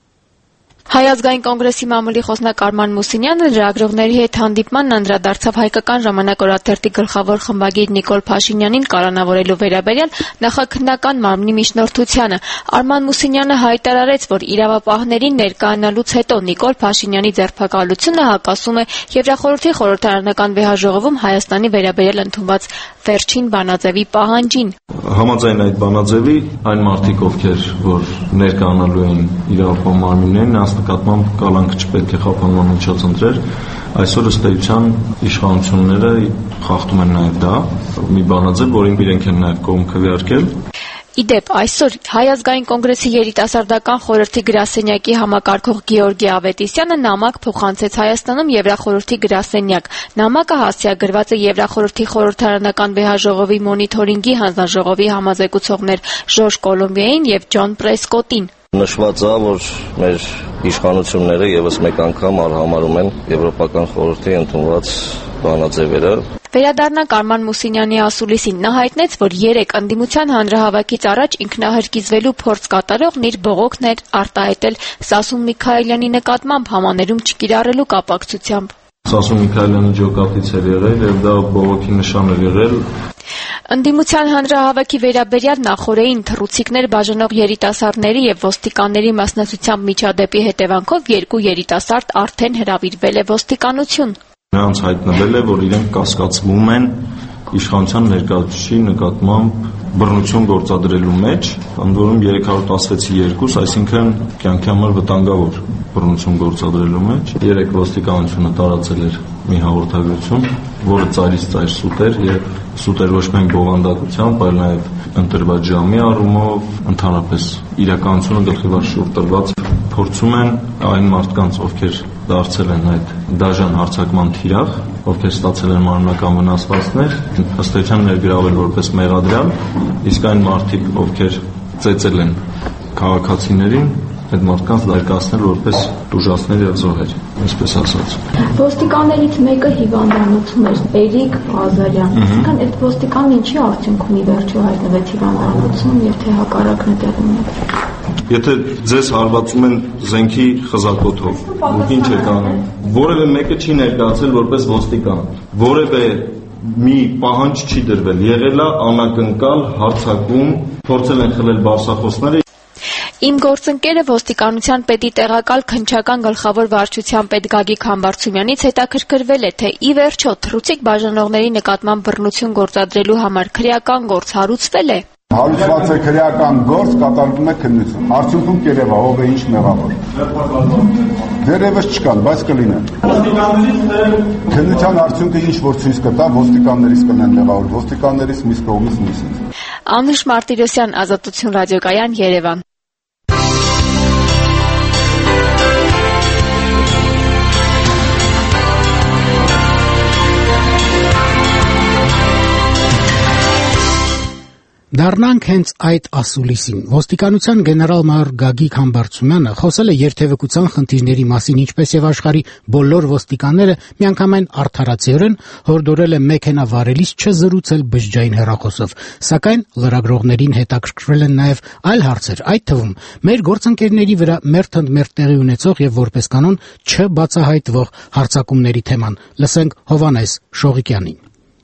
Հայ ազգային կոնգրեսի մամուլի խոսնակ Արման Մուսինյանը լրագրողների հետ հանդիպմանն անդրադարձավ հայկական ժամանակ օրաթերթի գլխավոր խմբագիր Նիկոլ Փաշինյանին կալանավորելու վերաբերյալ նախաքննական մարմնի միջնորդությանը։ Արման Մուսինյանը հայտարարեց, որ իրավապահներին ներկայանալուց հետո Նիկոլ Փաշինյանի ձերբակալությունը հակասում է Եվրախորհրդի խորհրդարանական վեհաժողովում Հայաստանի վերաբերյալ ընդունված վերջին բանաձևի պահանջին։ Համաձայն այդ բանաձևի այն մարդիկ, ովքեր որ ներկայանալու են իրավապահ մարմիններին, նկատմամբ կալանք չպետք է խափանման միջոցընտրել, այսօր ըստ էության իշխանությունները խախտում են նաև դա, մի բանաձև, որին իրենք են նաև կողմ քվեարկել։ Իդեպ, այսօր Հայ ազգային կոնգրեսի երիտասարդական խորհրդի գրասենյակի համակարգող Գեորգի Ավետիսյանը նամակ փոխանցեց Հայաստանում Եվրախորհրդի գրասենյակ։ Նամակը հասցեագրված է Եվրախորհրդի խորհրդարանական վեհաժողովի մոնիթորինգի հանձնաժողովի համազեկուցողներ Ժորժ Կոլոմբիային եւ Ջոն Պրեսկոտին։ Նշված է, որ մեր իշխանությունները եւս մեկ անգամ արհամարում են Եվրոպական խորհրդի ընդունված բանաձևերը։ Վերադառնանք Արման Մուսինյանի ասուլիսին։ Նա հայտնեց, որ 3 ընդդիմության հանրահավաքից առաջ ինքնահրկիզվելու փորձ կատարողն իր բողոքն էր արտահայտել Սասուն Միքայելյանի նկատմամբ համաներում չկիրառելու կապակցությամբ։ Սասուն Միքայելյանը ջոկատից էր եղել եւ դա բողոքի նշան էր եղել։ Ընդդիմության հանրահավաքի վերաբերյալ նախորդին թռուցիկներ բաժանող երիտասարդների եւ ոստիկանների մասնակցությամբ միջադեպի հետևանքով 2 երիտասարդ արդեն հրավիրվել է ոստիկանություն։ Նրանց հայտնվել է, որ իրենք կասկածվում են իշխանության ներկայացուցիչի նկատմամբ բռնություն գործադրելու մեջ, ընդ որում 316-2, այսինքն կյանքի համար վտանգավոր բռնություն գործադրելու մեջ։ 3 ոստիկանությունը տարածել էր մի հաղորդագրություն, որը ծայրից ծայր սուտ էր եւ սուտ էր ոչ միայն բովանդակությամբ, այլ նաեւ ընտրված ժամի առումով, ընդհանրապես իրականությունը գլխի վար շուրջ տրված փորձում են այն մարդկանց, ովքեր դարձել են այդ դաժան հարձակման թիրախ, ովքեր ստացել են մարմնական վնասվածքներ, ըստ էության ներգրավել որպես մեղադրյալ, իսկ այն մարդիկ, ովքեր ծեծել են քաղաքացիներին, այդ մարդկանց ներկայացնել որպես տուժածներ եւ զոհեր, այսպես ասած։ Ոստիկաններից մեկը հիվանդանոցում էր, Էրիկ Ղազարյան։ Այսինքն այդ ոստիկանն ինչի արդյունքում ի վերջո հայտնվեց հիվանդանոցում եւ թե հակառակն է տեղի ունեցել։ Եթե ձեզ հարվածում են զենքի խզակոթով, դուք ինչ եք անում։ Որևէ մեկը չի ներկայացել որպես ոստիկան։ Որևէ մի պահանջ չի դրվել։ Եղել է անակնկալ հարձակում, փորձել են խլել բարձրախոսները։ Իմ գործընկերը ոստիկանության պետի տեղակալ քննչական գլխավոր վարչության պետ Գագիկ Համբարձումյանից հետաքրքրվել է, թե ի վերջո թռուցիկ բաժանողների նկատմամբ բռնություն գործադրելու համար քրեական գործ հարուցվել է։ Հարուցված է քրեական գործ, կատարվում է քննություն։ Արդյունքում կերևա ով է ինչ մեղավոր։ Դերևս չկան, բայց կլինեն։ Քննության արդյունքը ինչ որ ցույց կտա, ոստիկաններից կլինեն մեղավոր, ոստիկաններից մյուս կողմից մյուսից։ Անուշ Մարտիրոսյան, Ազատություն ռադիոկայան, Երևան։ Դառնանք հենց այդ ասուլիսին։ Ոստիկանության գեներալ-մայոր Գագիկ Համբարձումյանը խոսել է երթևեկության խնդիրների մասին, ինչպես եւ աշխարհի բոլոր ոստիկանները միանգամայն արդարացիորեն հորդորել է մեքենավարելիս չզրուցել բջջային հեռախոսով, սակայն լրագրողներին հետաքրքրել են նաեւ այլ հարցեր, այդ թվում մեր գործընկերների վրա մերթընդմերթ տեղի ունեցող եւ որպես կանոն չբացահայտվող հարձակումների թեման։ Լսենք Հովհաննես Շողիկյանին։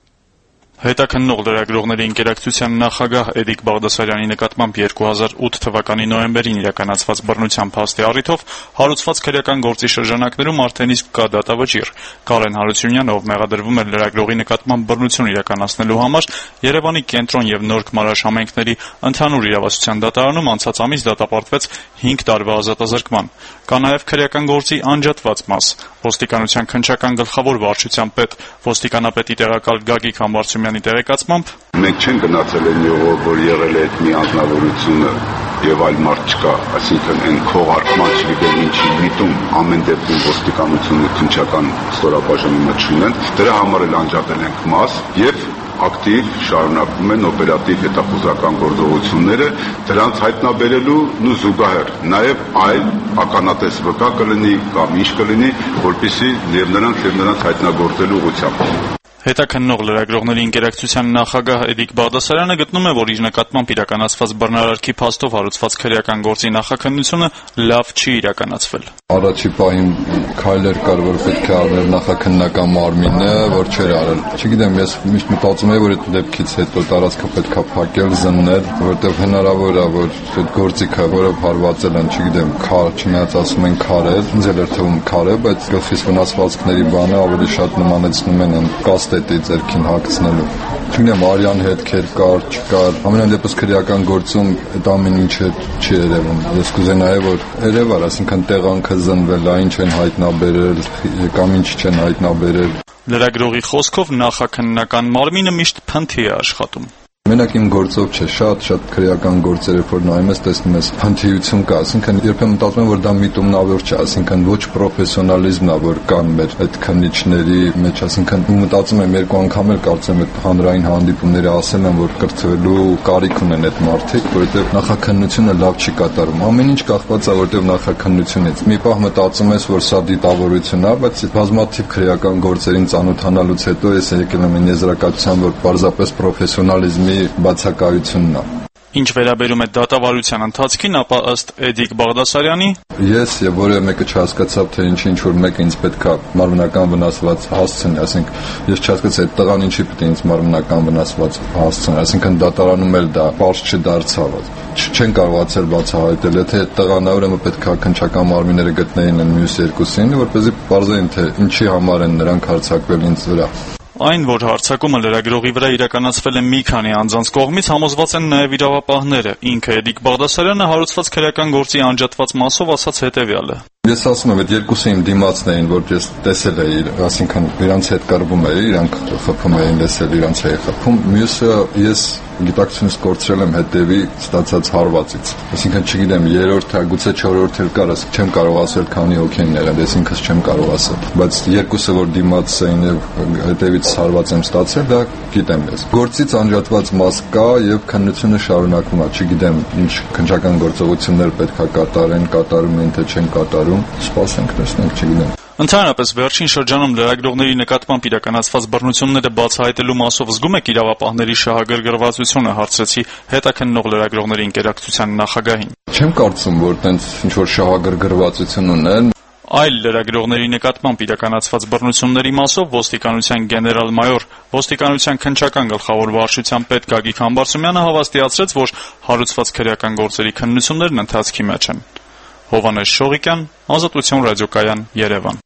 Հետաքննող լրագրողների ինտերակցիան նախագահ Էդիկ Բաղդասարյանի նկատմամբ 2008 թվականի նոյեմբերին իրականացված բռնության փաստի առիթով հարուցված քրեական գործի շրջանակներում արդեն իսկ կա դատավճիռ։ Կարեն Հարությունյանը, ով մեղադրվում էր լրագրողի նկատմամբ բռնություն իրականացնելու համար, Երևանի Կենտրոն եւ Նորք Մարաշ համայնքների ընդհանուր իրավասության դատարանում անցած ամիս դատապարտվեց 5 տարվա ազատազրկման։ Կա նաեւ քրեական գործի անջատված մաս։ Ոստիկանության քննչական գլխավոր վարչության պետ ոստիկանապետի տեղակալ Գագիկ Համբարձումյանի տեղեկացմամբ մենք չենք գնացել այն յուղով, որ եղել է այդ մի անձնավորությունը եւ այլ մարդ չկա, այսինքն այն քողարկման չգիտեմ ինչի միտում ամեն դեպքում ոստիկանությունը քննչական ստորաբաժանումը չունեն, դրա համար էլ անջատել ենք մաս եւ ակտիվ շարունակվում են օպերատիվ հետախուզական գործողությունները դրանց հայտնաբերելու ու զուգահեռ նաև այլ ականատես վկա կլինի կամ ինչ կլինի, որպեսզի եւ նրանց հայտնագործելու ուղղությամբ։ Հետաքննող լրագրողների ինտերակցիան նախագահ Էդիկ Բաղդասարյանը գտնում է, որ իր նկատմամբ իրականացված բռնարարքի փաստով հարուցված քրեական գործի նախաքննությունը լավ չի իրականացվել։ Առաջի պահին քայլեր կար, որ պետք է արներ նախաքննական մարմինը, որ չէր արել։ Չգիտեմ, ես միշտ մտածում եմ, որ այդ դեպքից հետո տարածքը պետք է փակել, զննել, որովհետև հնարավոր է, որ այդ գործիքը, որը հարվածել են, չգիտեմ, քար, չնայած ասում են քար է, ինձ էլ էր թվում քար է, բայց գլխիս վնասվածքների բանը ավելի շատ նմանեցնում են կաստետի ձեռքին հագցնելու։ Չգիտեմ, արյան հետքեր կար, չկար։ Ամենայն դեպս քրեական գործում այդ ամեն ինչը չի երևում։ Ես կուզենայի, որ երևար, ասինքն տեղանքը զնվել, ինչ են հայտնաբերել, կամ ինչ չեն հայտնաբերել։ Լրագրողի խոսքով նախաքննական մարմինը միշտ փնթի է աշխատում։ Մենակ իմ գործով չէ, շատ քրեական գործեր, որ նայում ես, տեսնում ես փնթիություն կա, ասինքն երբեմն մտածում եմ, որ դա միտումնավոր չէ, ասինքն ոչ պրոֆեսիոնալիզմն է, որ կան մեր այդ քննիչների մեջ, ասինքն մտածում եմ երկու անգամ էլ կարծեմ այդ հանրային հանդիպումները ասել են, որ կրթվելու կարիք ունեն այդ մարդիկ, որովհետև նախաքննությունը լավ չի կատարում։ Ամեն ինչ կախված է որտեղ նախաքննությունից։ Մի պահ մտածում ես, որ սա դիտավորություն է, բայց բազմաթիվ քրեական գործերին ծանոթանալուց հետո ես եկել եմ եզրակացության, որ պարզապես պրոֆեսիոնալիզմի բացակայությունն է։ Ինչ վերաբերում է դատավարության ընթացքին, ապա ըստ Էդիկ Բաղդասարյանի ես եւ որևէ մեկը չհասկացավ, թե ինչ որ մեկը ինձ պետքա մարմնական վնասված հասցնի, ասենք ես չհասկացա այդ տղան ինչի պետք է ինձ մարմնական վնասված հասցնի, ասենքն դատարանում էլ դա բարձ չդարձավ։ Չեն կարողացել բացահայտել, եթե այդ տղան է, ուրեմն պետքա քննչական մարմինները գտնեին են մյուս երկուսին, որպեսզի պարզեին, թե ինչի համար են նրանք հարձակվել ինձ վրա։ Այն, որ հարձակումը լրագրողի վրա իրականացվել է մի քանի անձանց կողմից, համոզված են նաև իրավապահները։ Ինքը Էդիկ Բաղդասարյանը հարուցված քրեական գործի անջատված մասով ասաց հետևյալը. Ես ասում եմ, այդ երկուսը իմ դիմացն էին, որ ես տեսել էի, ասինքն իրանց հետ կռվում էի, իրանք խփում էին, տեսել իրանց էի խփում։ Մյուսը ես գիտակցությունս կորցրել եմ հետևի ստացած հարվածից։ Այսինքն չգիտեմ, երրորդ, գուցե չորրորդ էլ կար, չեմ կարող ասել քանի հոգի են եղել, ես ինքս չեմ կարող ասել։ Բայց երկուսը, որ դիմաց էին եւ հետևից հարված եմ ստացել, դա գիտեմ ես։ Գործից անջատված մաս կա եւ քննությունը շարունակվում է, չգիտեմ, ինչ քննչական գործողություններ պետք է կատարեն, կատարում են թե չեն կատարում, սպասենք, տեսնենք, չգիտեմ։ Ընդհանրապես վերջին շրջանում լրագրողների նկատմամբ իրականացված բռնությունները բացահայտելու մասով զգում եք իրավապահների շահագրգռվածությունը, հարցրեցի հետաքննող լրագրողների ինտերակցիան նախագահին։ Չեմ կարծում, որ տենց ինչ որ շահագրգռվածություն ունեն։ Այլ լրագրողների նկատմամբ իրականացված բռնությունների մասով ոստիկանության գեներալ-մայոր, ոստիկանության քննչական գլխավոր վարչության պետ Գագիկ Համբարձումյանը հավաստիացրեց, որ հարուցված քրեական գործերի քննություններն ընթացքի մեջ են։ Հովհաննես Շողիկյան, Ազատություն ռադիոկայան, Երևան։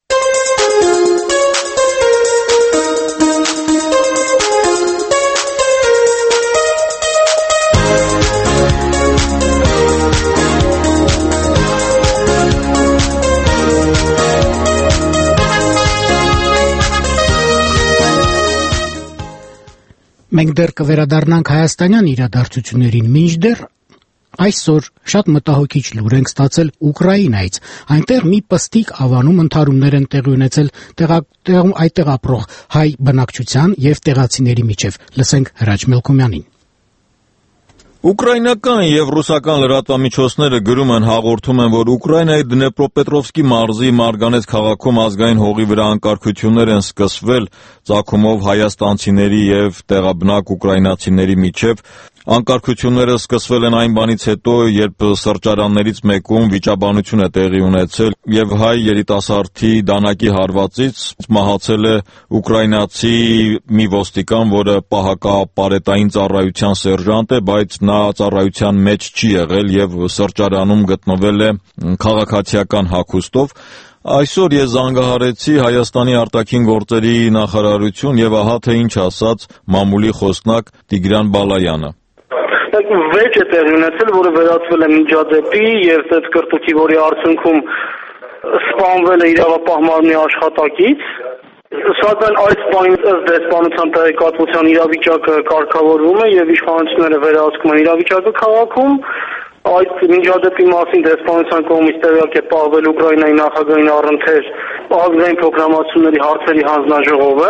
Մենք դեռ կվերադառնանք հայաստանյան իրադարձություններին, մինչդեռ այսօր շատ մտահոգիչ լուր ենք ստացել Ուկրաինայից։ Այնտեղ մի պստիկ ավանում ընդհարումներ են տեղի ունեցել այդտեղ ապրող հայ բնակչության եւ տեղացիների միջև։ Լսենք Հրաչ Մելքոմյանին։ Ուկրաինական եւ ռուսական լրատվամիջոցները գրում են, հաղորդում են, որ Ուկրաինայի Դնեպրոպետրովսկի մարզի Մարգանետ քաղաքում ազգային հողի վրա անկարգություններ են սկսվել ծագումով հայաստանցիների եւ տեղաբնակ ուկրաինացիների միջև։ Անկարգությունները սկսվել են այն բանից հետո, երբ սրճարաններից մեկում վիճաբանություն է տեղի ունեցել եւ հայ երիտասարդի դանակի հարվածից մահացել է ուկրաինացի մի ոստիկան, որը պահակապարետային ծառայության սերժանտ է, բայց նա ծառայության մեջ չի եղել եւ սրճարանում գտնվել է քաղաքացիական հագուստով։ Այսօր ես զանգահարեցի Հայաստանի արտաքին գործերի նախարարություն եւ ահա թե ինչ ասաց մամուլի խոսնակ Տիգրան Բալայանը։ Վեճ է տեղի ունեցել, որը վերածվել է միջադեպի եւ այդ կրտուքի, որի արդյունքում սպանվել է իրավապահ մարմնի աշխատակից, սակայն այս բանից ըստ դեսպանության տեղեկատվության իրավիճակը կարգավորվում է եւ իշխանությունները վերահսկում են իրավիճակը քաղաքում։ Այդ միջադեպի մասին դեսպանության կողմից տեղյակ է պահվել Ուկրաինայի նախագահին առընթեր ազգային պրոգրամացիաների հարցերի հանձնաժողովը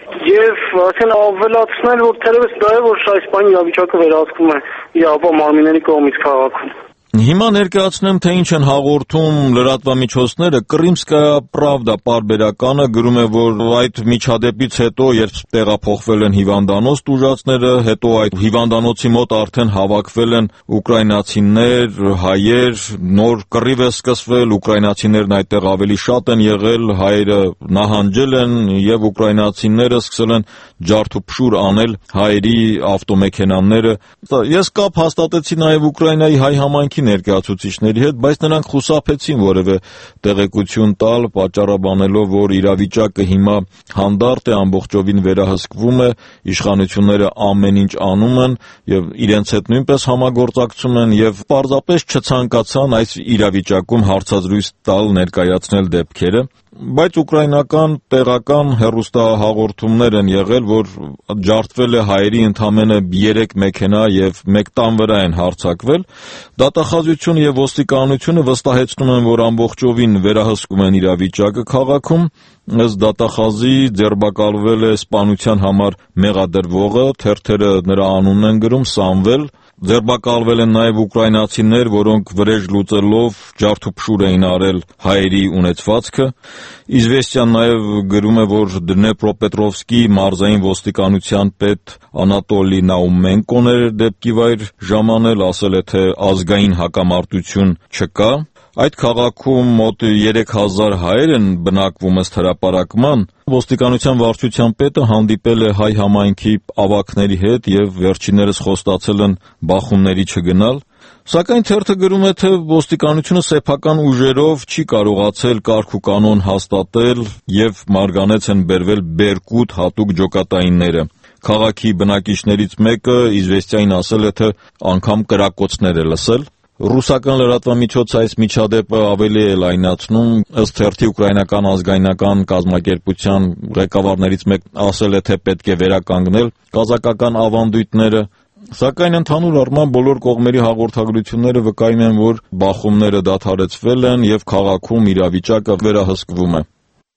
եւ ասեն ավելացնել, որ թերևս դա է, որ այս բանի իրավիճակը վերահսկվում է իրավապահ մարմինների կողմից քաղաքում։ Հիմա ներկայացնեմ, թե ինչ են հաղորդում լրատվամիջոցները։ Կրիմսկայա Պրավդա պարբերականը գրում է, որ այդ միջադեպից հետո, երբ տեղափոխվել են հիվանդանոց տուժածները, հետո այդ հիվանդանոցի մոտ արդեն հավաքվել են ուկրաինացիներ, հայեր, նոր կռիվ է սկսվել, ուկրաինացիներն այդտեղ ավելի շատ են եղել, հայերը նահանջել են եւ ուկրաինացիները սկսել են ջարդուփշուր անել հայերի ավտոմեքենաները։ Ես կապ հաստատեցի նաեւ Ուկրաինայի հայ համայնքի ներկայացուցիչների հետ, բայց նրանք խուսափեցին որևէ տեղեկություն տալ, պատճառաբանելով, որ իրավիճակը հիմա հանդարտ է, ամբողջովին վերահսկվում է, իշխանությունները ամեն ինչ անում են եւ իրենց հետ նույնպես համագործակցում են եւ պարզապես չցանկացան այս իրավիճակում հարցազրույց տալ, ներկայացնել դեպքերը։ Բայց ուկրաինական տեղական հեռուստահաղորդումներ են եղել, որ ջարդվել է հայերի ընդամենը 3 մեքենա եւ 1 տան վրա են հարձակվել։ Դատախազությունը եւ ոստիկանությունը վստահեցնում են, որ ամբողջովին վերահսկում են իրավիճակը քաղաքում։ Ըստ դատախազի ձերբակալվել է սպանության համար մեղադրվողը, թերթերը նրա անունն են գրում Սամվել։ Ձերբակալվել են նաև ուկրաինացիներ, որոնք վրեժ լուծելով ջարդուփշուր էին արել հայերի ունեցվածքը։ Իզվեստիան նաև գրում է, որ Դնեպրոպետրովսկի մարզային ոստիկանության պետ Անատոլի Նաումենկոն էր դեպքի վայր ժամանել, ասել է, թե ազգային հակամարտություն չկա։ Այդ քաղաքում մոտ 3000 հայեր են բնակվում ըստ հրապարակման։ Ոստիկանության վարչության պետը հանդիպել է հայ համայնքի ավագների հետ եւ վերջիններս խոստացել են բախումների չգնալ։ Սակայն թերթը գրում է, թե ոստիկանությունը սեփական ուժերով չի կարողացել կարգ ու կանոն հաստատել եւ Մարգանեց են բերվել Բերկուտ հատուկ ջոկատայինները։ Քաղաքի բնակիչներից մեկը Իզվեստիային ասել է, թե անգամ կրակոցներ է լսել։ Ռուսական լրատվամիջոցը այս միջադեպը ավելի է լայնացնում, ըստ թերթի ուկրաինական ազգայնական կազմակերպության ղեկավարներից մեկն ասել է, թե պետք է վերականգնել կազակական ավանդույթները, սակայն ընդհանուր առմամբ բոլոր կողմերի հաղորդագրությունները վկայում են, որ բախումները դադարեցվել են եւ քաղաքում իրավիճակը վերահսկվում է։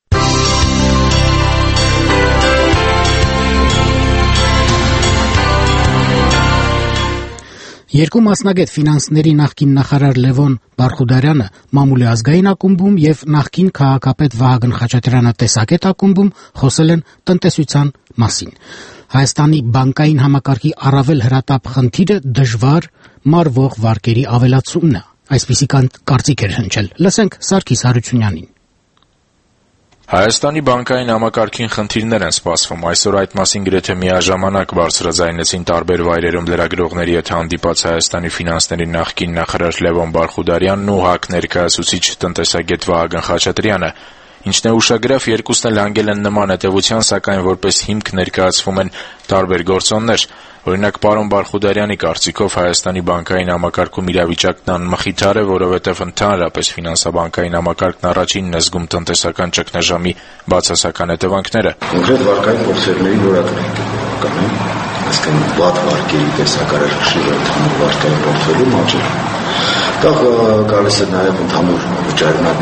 Երկու մասնագետ ֆինանսների նախկին նախարար Լևոն Բարխուդարյանը մամուլի ազգային ակումբում եւ նախկին քաղաքապետ Վահագն Խաչատրյանը տեսակետ ակումբում խոսել են տնտեսության մասին։ Հայաստանի բանկային համակարգի առավել հրատապ խնդիրը դժվար մարվող վարկերի ավելացումն է։ Այսպիսի կարծիք էր հնչել։ Լսենք Սարգիս Հարությունյանին։ Հայաստանի բանկային համակարգին խնդիրներ են սպասվում։ Այսօր այդ մասին գրեթե միաժամանակ բարձրաձայնեցին տարբեր վայրերում լրագրողների հետ հանդիպած Հայաստանի ֆինանսների նախկին նախարար Լևոն Բարխուդարյանն ու ՀԱԿ ներկայացուցիչ տնտեսագետ Վահագն Խաչատրյանը։ Ինչն է ուշագրավ, երկուսն էլ հանգել են նման հետևության, սակայն որպես հիմք ներկայացվում են տարբեր գործոններ։ Օրինակ, պարոն Բարխուդարյանի կարծիքով Հայաստանի բանկային համակարգում իրավիճակն անմխիթար է, որովհետև ընդհանրապես ֆինանսաբանկային համակարգն առաջինն է զգում տնտեսական ճգնաժամի բացասական հետևանքները։ Կոնկրետ վարկային փորձերների նորակրիկ կանեն, այսինքն վատ վարկերի տեսակարարշիվը ընդհանուր վարկային փորձերում աճել։ Դա գալիս է նաև ընդհանուր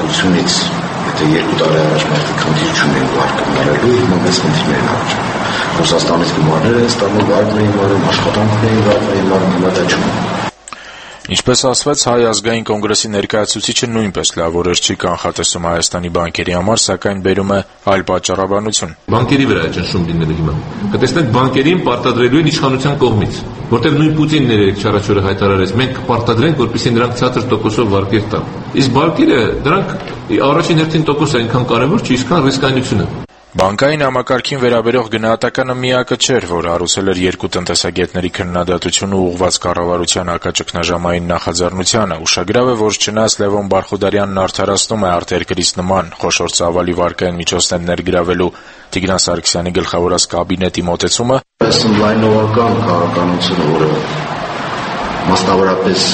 վճարանակությունից, եթե 2 տարի առաջ մարդիկ խնդիր չունեն վարկը ներելու, հիմա մեծ խնդիրներ են առաջանում։ Ռուսաստանից գումարներ են ստանում, վարկն էին մարում, աշխատանքն էին վարկն էին մարում, հիմա դա չունեն։ Ինչպես ասվեց, Հայ ազգային կոնգրեսի ներկայացուցիչը նույնպես լավորոշ չի կանխատեսում Հայաստանի բանկերի համար, սակայն բերում է այլ պատճառաբանություն։ Բանկերի վրա է ճնշում լինելու հիմա։ Կտեսնենք բանկերին պարտադրելու են իշխանության կողմից, որտեղ նույն Պուտինն երեք չարաչորը հայտարարեց, մենք կպարտադրենք, որպեսզի նրանք ցածր տոկոսով վարկեր տան։ Իսկ բանկերը դրանք առաջին հերթին տոկոսը այնքան կարևոր չի, ինչքան ռիսկայնությունը։ Բանկային համակարգին վերաբերող գնահատականը միակը չէր, որ հարուցել էր երկու տնտեսագետների քննադատությունը ուղղված կառավարության հակաճգնաժամային նախաձեռնությանը։ Ուշագրավ է, որ չնայած Լևոն Բարխուդարյանն արդարացնում է արտերկրից նման խոշոր ծավալի վարկային միջոցներ ներգրավելու Տիգրան Սարգսյանի գլխավորած կաբինետի մոտեցումը, Այսինքն լայնողական քաղաքականությունը, որը մասնավորապես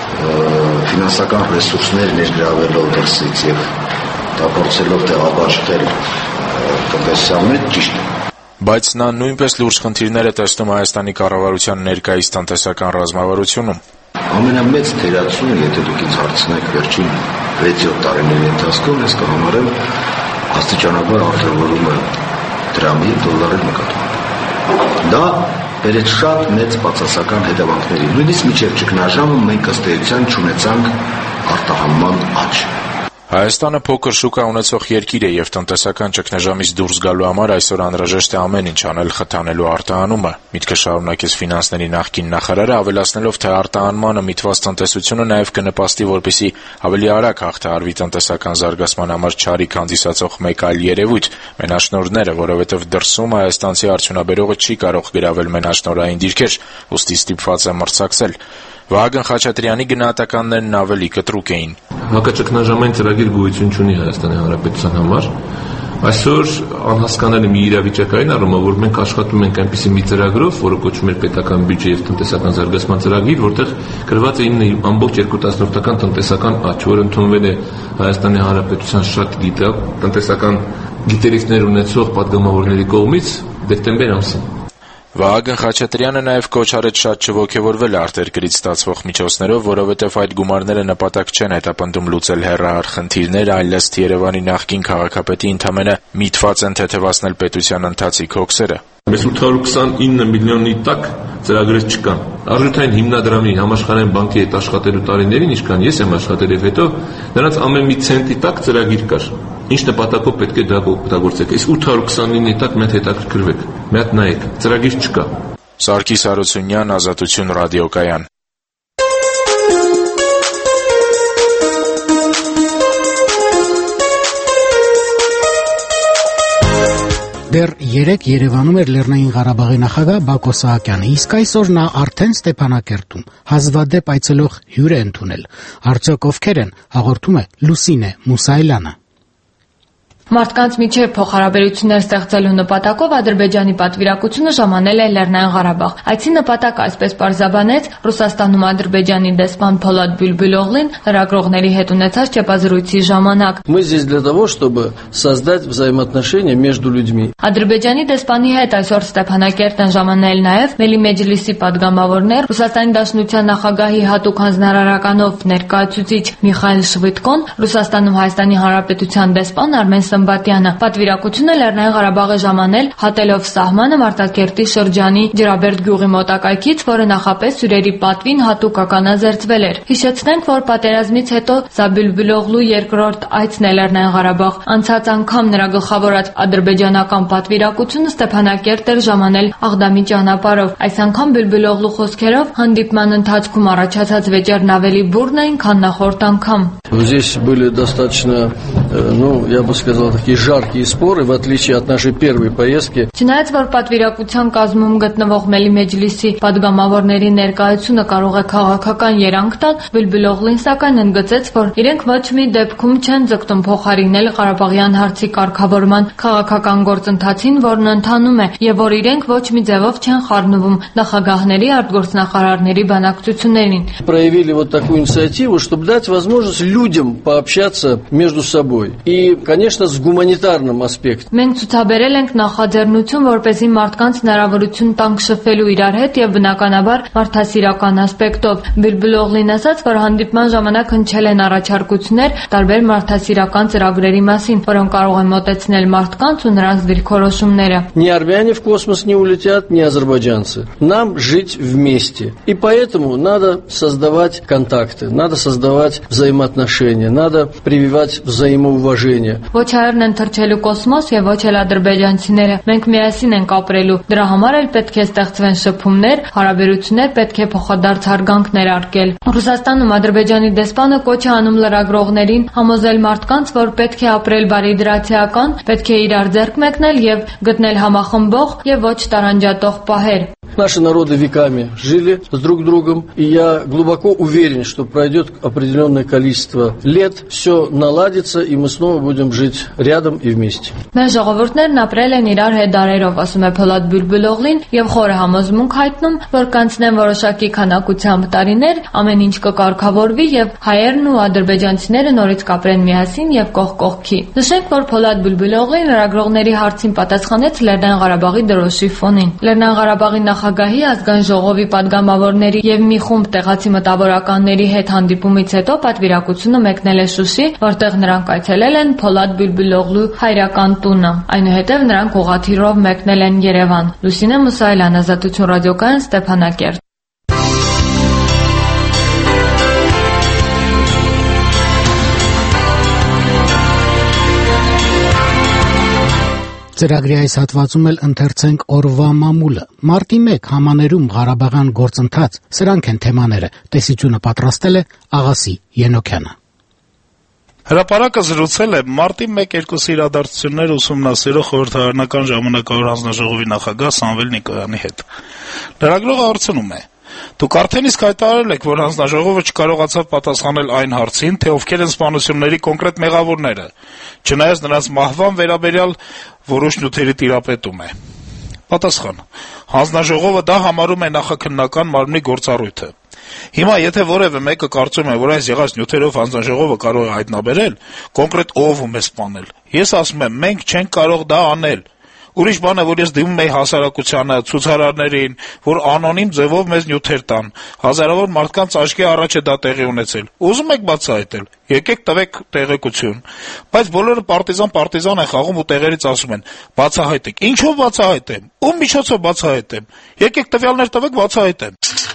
ֆինանսական ռեսուրսներ ներգրավելով դրսից եւ դա փորձելով տեղաբաշխել տնտեսության մեջ ճիշտ է։ Բայց նա նույնպես լուրջ խնդիրներ է տեսնում Հայաստանի կառավարության ներկայիս տնտեսական ռազմավարությունում։ Ամենամեծ թերացումը, եթե դուք ինձ հարցնեք վերջին 6-7 տարիների ընթացքում, ես կհամարեմ աստիճանաբար արտադրումը դրամի դոլարի նկատմամբ։ Դա բերեց շատ մեծ բացասական հետևանքների։ Նույնիսկ մինչև ճգնաժամը մենք ըստ էության չունեցանք արտահանման աճ։ Հայաստանը փոքր շուկա ունեցող երկիր է եւ տնտեսական ճգնաժամից դուրս գալու համար այսօր անհրաժեշտ է ամեն ինչ անել խթանելու արտահանումը։ Միտքը շարունակեց ֆինանսների նախկին նախարարը, ավելացնելով, թե արտահանմանը միտված տնտեսությունը նաեւ կնպաստի, որպեսզի ավելի արագ հաղթահարվի տնտեսական զարգացման համար չարիք հանդիսացող մեկ այլ երևույթ՝ մենաշնորհները, որովհետեւ դրսում հայաստանցի արդյունաբերողը չի կարող գրավել մենաշնորհային դիրքեր, ուստի ստիպված է մրցակցել։ Վահագն Խաչատրյանի գնահատականներն ավելի կտրուկ էին։ Հակաճգնաժամային ծրագիր գոյություն չունի Հայաստանի Հանրապետության համար։ Այսօր անհասկանալի մի իրավիճակային առումով, որ մենք աշխատում ենք այնպիսի մի ծրագրով, որը կոչվում է պետական բյուջե եւ տնտեսական զարգացման ծրագիր, որտեղ գրված է ամբողջ 2/10 տնտեսական աճ, որը ընդունվել է Հայաստանի Հանրապետության շատ գիտակ տնտեսական գիտելիքներ ունեցող падգամավորների կողմից դեկտեմբեր ամսին։ Վահագն Խաչատրյանը նաև կոչ արեց շատ չոգևորվել արտերկրից ստացվող միջոցներով, որովհետև այդ գումարները նպատակ չեն հետապնդում լուծել հեռահար խնդիրներ, այլ ըստ Երևանի նախկին քաղաքապետի ընդամենը միտված են թեթևացնել պետության ընթացիկ հոգսերը։ Մեզ 829 միլիոնի տակ ծրագրեր չկան։ Արժութային հիմնադրամի համաշխարհային բանկի հետ աշխատելու տարիներին, ինչքան ես եմ աշխատել եւ հետո, նրանց ամեն մի ցենտի տակ ծրագիր կար։ Ինչ նպատակով պետք է դա օգտագործեք։ Այս 829-ի տակ մենք հետաքրքրվեք։ Մի հատ նայեք, ծրագիր չկա։ Սարգիս Հարությունյան, Ազատություն ռադիոկայան։ Դեռ 3 Երևանում էր Լեռնային Ղարաբաղի նախագահ Բակո Սահակյանը, իսկ այսօր նա արդեն Ստեփանակերտում հազվադեպ այցելող հյուր է ընդունել։ Արդյոք ովքեր են, հաղորդում է Լուսինե Մուսայելյանը։ Մարդկանց միջև փոխհարաբերություններ ստեղծելու նպատակով Ադրբեջանի պատվիրակությունը ժամանել է Լեռնային Ղարաբաղ։ Այցի նպատակը, այսպես պարզաբանեց Ռուսաստանում Ադրբեջանի դեսպան Փոլադ Բյուլբյուլօղլին լրագրողների հետ ունեցած ճեպազրույցի ժամանակ։ Мы здесь для того, чтобы создать взаимоотношения между людьми. Ադրբեջանի դեսպանի հետ այսօր Ստեփանակերտ են ժամանել նաև Մելի Մեջլիսի падգամավորներ, Ռուսաստանի Դաշնության նախագահի հատուկ հանձնարարականով ներկայացուցիչ Միխայել Շվիդկոն, Ռուսաստանում Հայաստանի Հանրապետության դեսպան Արմեն Սմբատյանը։ Պատվիրակությունը Լեռնային Ղարաբաղը ժամանել հատելով սահմանը Մարտակերտի շրջանի Ջրաբերդ գյուղի մոտակայքից, որը նախապես հյուրերի պատվին հատուկ ականաձերծվել էր։ Հիշեցնենք, որ պատերազմից հետո Զաբյուլբյուլօղլու երկրորդ այցն է Լեռնային Ղարաբաղ։ Անցած անգամ նրա գլխավորած ադրբեջանական պատվիրակությունը Ստեփանակերտ էր ժամանել Աղդամի ճանապարհով։ Այս անգամ Բյուլբյուլօղլու խոսքերով հանդիպման ընթացքում առաջացած վեճերն ավելի բուռն էին, քան նախորդ անգամ։ Здесь были достаточно, я бы сказал, такие жаркие споры, в отличие от нашей первой поездки. Չնայած որ պատվիրակության կազմում գտնվող Մելի Մեջլիսի падգամավորների ներկայությունը կարող է քաղաքական երանգ տալ, Բյուլբյուլօղլին սակայն ընդգծեց, որ իրենք ոչ մի դեպքում չեն ձգտում փոխարինել Ղարաբաղյան հարցի կարգավորման քաղաքական գործընթացին, որն ընթանում է, եւ որ իրենք ոչ մի ձևով չեն խառնվում նախագահների, արտգործնախարարների բանակցություններին։ Проявили вот такую инициативу, чтобы дать возможность людям пообщаться между собой. И, конечно, с с гуманитарным аспектом. Մենք ցուցաբերել ենք նախաձեռնություն, որպեսզի մարդկանց հնարավորություն տանք շփվելու իրար հետ եւ բնականաբար մարդասիրական ասպեկտով։ Բիլբիլօղլին ասաց, որ հանդիպման ժամանակ հնչել են առաջարկություններ տարբեր մարդասիրական ծրագրերի մասին, որոնք կարող են մոտեցնել մարդկանց ու նրանց դիրքորոշումները։ Ни армяне в космос не улетят, ни азербайджанцы. Нам жить вместе. И поэтому надо создавать контакты, надо создавать взаимоотношения, надо прививать взаимоуважение. Ոչ հայերն են թռչելու կոսմոս եւ ոչ էլ ադրբեջանցիները։ Մենք միասին ենք ապրելու։ Դրա համար էլ պետք է ստեղծվեն շփումներ, հարաբերություններ, պետք է փոխադարձ հարգանք ներարկել։ Ռուսաստանում Ադրբեջանի դեսպանը կոչ է անում լրագրողներին համոզել մարդկանց, որ պետք է ապրել բարիդրացիական, պետք է իրար ձեռք մեկնել եւ գտնել համախմբող եւ ոչ տարանջատող պահեր։ Наши народы веками жили с друг другом, и я глубоко уверен, что пройдет определенное количество лет, все наладится, и мы снова будем жить рядом и вместе. Մեր ժողովուրդներն ապրել են իրար հետ դարերով, ասում է Փոլադ Բիլբիլօղլին, եւ խորը համոզմունք հայտնում, որ կանցնեն որոշակի քանակությամբ տարիներ, ամեն ինչ կկարգավորվի եւ հայերն ու ադրբեջանցիները նորից կապրեն միասին եւ կողք կողքի։ Նշենք, որ Փոլադ Բիլբիլօղլին լրագրողների հարցին պատասխանեց Լեռնային Ղարաբաղի դրոշի ֆոնին։ Լեռնային Ղարաբաղի նախագահի ազգային ժողովի падգամավորների եւ մի խումբ տեղացի մտավորականների հետ հանդիպումից հետո պատվիրակությունը մեկնել է Շուշի, որտեղ նրանք այցելել են Փոլադ Բիլբիլօղլու հայրական տունը։ Այնուհետև նրանք ուղղաթիռով մեկնել են Երևան։ Լուսինե Մուսայելյան, Ազատություն ռադիոկայան, Ստեփանակերտ։ Ծրագրի այս հատվածում էլ ընթերցենք օրվա մամուլը։ Մարտի 1 համաներում Ղարաբաղյան գործընթաց, սրանք են թեմաները։ Տեսությունը պատրաստել է Աղասի Ենոքյանը։ Հրապարակը զրուցել է մարտի 1-2 իրադարձություններ ուսումնասիրող խորհրդարանական ժամանակավոր հանձնաժողովի նախագահ Սամվել Նիկոյանի հետ։ Լրագրողը հարցնում է. Դուք արդեն իսկ հայտարարել եք, որ հանձնաժողովը չկարողացավ պատասխանել այն հարցին, թե ովքեր են սպանությունների կոնկրետ մեղավորները, չնայած նրանց մահվան վերաբերյալ որոշ նյութերի տիրապետում է։ Պատասխան. հանձնաժողովը դա համարում է նախաքննական մարմնի գործառույթը։ Հիմա եթե որևէ մեկը կարծում է, որ այս եղած նյութերով հանձնաժողովը կարող է հայտնաբերել, կոնկրետ ով ում է սպանել, ես ասում եմ, մենք չենք կարող դա անել։ Ուրիշ բան է, որ ես դիմում եի հասարակությանը, ցուցարարներին, որ անոնիմ ձևով մեզ նյութեր տան։ Հազարավոր մարդկանց աչքի առաջ է դա տեղի ունեցել։ Ուզում եք բացահայտել, եկեք տվեք տեղեկություն։ Բայց բոլորը պարտիզան են խաղում ու տեղերից ասում են. բացահայտեք։ Ինչով բացահայտեմ։ Ում միջոցով բացահայտեմ։ Եկեք տվյալներ տվեք, բացահայտեմ։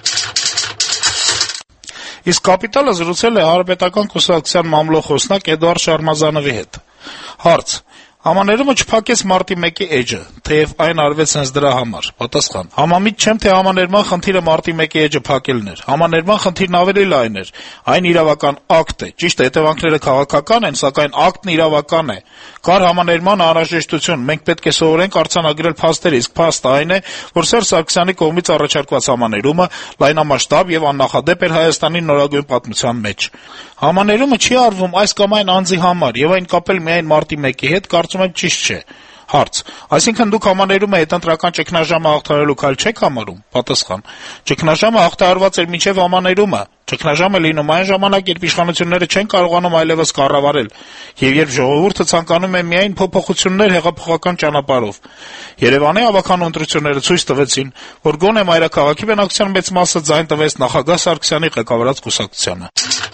Իսկ Կապիտալը զրուցել է Հանրապետական կուսակցության մամլոխոսնակ Էդուարդ Շարմազանովի հետ։ Հարց. Համաներումը չփակեց մարտի 1-ի էջը, թեև այն արվեց հենց դրա համար։ Պատասխան. Համամիտ չեմ, թե համաներման խնդիրը մարտի 1-ի էջը փակելն էր։ Համաներման խնդիրն ավելի լայն էր։ Այն իրավական ակտ է։ Ճիշտ է, հետևանքները քաղաքական են, սակայն ակտն իրավական է։ Կար համաներման անհրաժեշտություն։ Մենք պետք է սովորենք արձանագրել փաստերը, իսկ փաստը այն է, որ Սերժ Սարգսյանի կողմից առաջարկված համաներումը լայնամասշտաբ եւ աննախադեպ էր Հայաստանի նորագույն պատմության մեջ։ Համաներումը չի արվում այս կամ այն անձի համար, եւ այն կապել միայն մարտի 1-ի հետ կարծում եմ ճիշտ չէ։ Հարց. Այսինքն դուք համաներումը հետընտրական ճգնաժամը հաղթահարելու քայլ չեք համարում։ Պատասխան. ճգնաժամը հաղթահարված էր մինչև համաներումը։ Ճգնաժամը լինում այն ժամանակ, երբ իշխանությունները չեն կարողանում այլևս կառավարել, եւ երբ ժողովուրդը ցանկանում է միայն փոփոխություններ հեղափոխական ճանապարհով։ Երևանի ավականու ընտրությունները ցույց տվեցին, որ գոնե մայրաքաղաքի բնակչության մեծ մասը ձայն տվեց նախագահ Սարգսյանի ղեկավարած կուսակցությանը։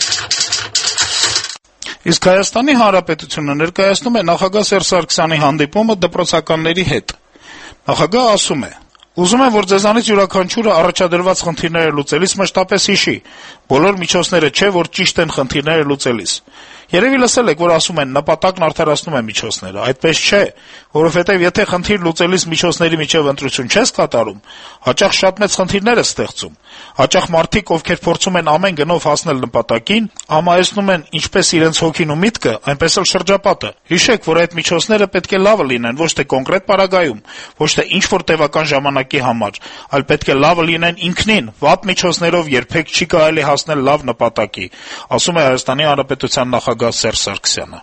Իսկ Հայաստանի Հանրապետությունը ներկայացնում է նախագահ Սերժ Սարգսյանի հանդիպումը դպրոցականների հետ։ Նախագահը ասում է. Ուզում եմ, որ ձեզանից յուրաքանչյուրը առաջադրված խնդիրները լուծելիս մշտապես հիշի, բոլոր միջոցները չէ, որ ճիշտ են խնդիրները լուծելիս։ Երևի լսել եք, որ ասում են նպատակն արդարացնում է միջոցները, այդպես չէ, որովհետև եթե խնդիր լուծելիս միջոցների միջև ընտրություն չես կատարում, հաճախ շատ մեծ խնդիրներ է ստեղծում։ Հաճախ մարդիկ, ովքեր փորձում են ամեն գնով հասնել նպատակին, ամայեցնում են ինչպես իրենց հոգին ու միտքը, այնպես էլ շրջապատը։ Հիշեք, որ այդ միջոցները պետք է լավը լինեն, ոչ թե կոնկրետ պարագայում, ոչ թե ինչ-որ տևական ժամանակի համար, այլ պետք է լավը լինեն ինքնին, վատ միջոցներով երբեք չի կարելի հասնել լավ նպատակի, ասում է Հայաստանի Հանրապետության նախագահ Սերժ Սարգսյանը։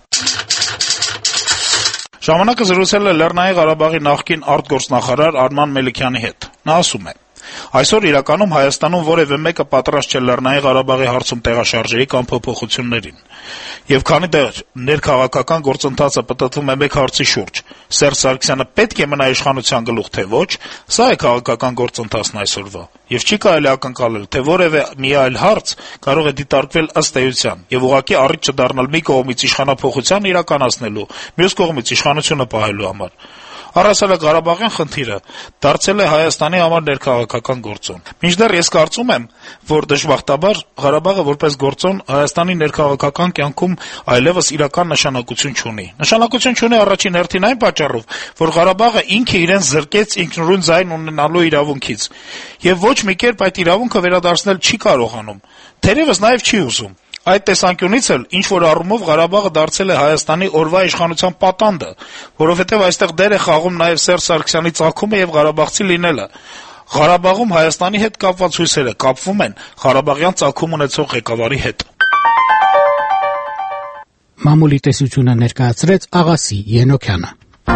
Ժամանակը զրուցել է Լեռնային Ղարաբաղի նախկին արտգործնախարար Արման Մելիքյանի հետ։ Նա ասում է. Այսօր իրականում Հայաստանում որևէ մեկը պատրաստ չէ Լեռնային Ղարաբաղի հարցում տեղաշարժերի կամ փոփոխություններին։ Եվ քանի դեռ ներքաղաքական գործընթացը պտտվում է մեկ հարցի շուրջ՝ Սերժ Սարգսյանը պետք է մնա իշխանության գլուխ, թե ոչ, սա է քաղաքական գործընթացն այսօրվա։ Եվ չի կարելի ակնկալել, թե որևէ մի այլ հարց կարող է դիտարկվել ըստ էության եւ ուղղակի առիթ չդառնալ մի կողմից իշխանափոխության իրականացնելու, մյուս կողմից իշխանությունը պահելու համար։ Առասարակ Ղարաբաղյան խնդիրը դարձել է Հայաստանի համար ներքաղաքական գործոն։ Մինչդեռ ես կարծում եմ, որ դժբախտաբար Ղարաբաղը որպես գործոն Հայաստանի ներքաղաքական կյանքում այլևս իրական նշանակություն չունի։ Նշանակություն չունի առաջին հերթին այն պատճառով, որ Ղարաբաղը ինքը իրեն զրկեց ինքնուրույն ձայն ունենալու իրավունքից, եւ ոչ մի կերպ այդ իրավունքը վերադարձնել չի կարողանում, թերևս նաեւ չի ուզում։ Այդ տեսանկյունից էլ ինչ-որ առումով Ղարաբաղը դարձել է Հայաստանի օրվա իշխանության պատանդը, որովհետև այստեղ դեր է խաղում նաև Սերժ Սարգսյանի ծագումը եւ ղարաբաղցի լինելը։ Ղարաբաղում Հայաստանի հետ կապված հույսերը կապվում են ղարաբաղյան ծագում ունեցող ղեկավարի հետ։ Մամուլի տեսությունը ներկայացրեց Աղասի Ենոքյանը։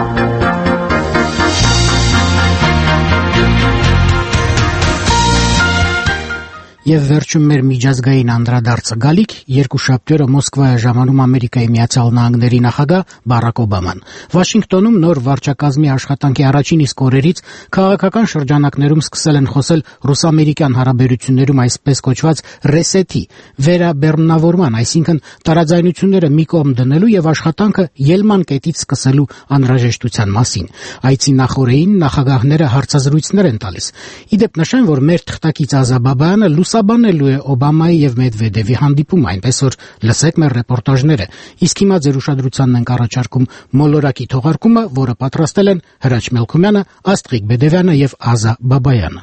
Եվ վերջում մեր միջազգային անդրադարձը գալիք երկուշաբթի օրը Մոսկվա է ժամանում Ամերիկայի Միացյալ Նահանգների նախագահ Բարակ Օբաման։ Վաշինգտոնում նոր վարչակազմի աշխատանքի առաջին իսկ օրերից քաղաքական շրջանակներում սկսել են խոսել ռուս-ամերիկյան հարաբերություններում այսպես կոչված ռեսեթի վերաբեռնավորման, այսինքն տարաձայնությունները մի կողմ դնելու եւ աշխատանքը ելման կետից սկսելու անհրաժեշտության մասին։ Այցի նախօրեին նախագահները հարցազրույցներ են տալիս։ Իդեպ նշեմ, որ մեր թղթակից Ազաբաբայանը լուսաբանելու է Օբամայի եւ Մեդվեդևի հանդիպումը, այնպես որ լսեք մեր ռեպորտաժները։ Իսկ հիմա ձեր ուշադրությանն ենք առաջարկում մոլորակի թողարկումը, որը պատրաստել են Հրաչ Մելքումյանը, Աստղիկ Բեդևյանը եւ Ազա Բաբայանը։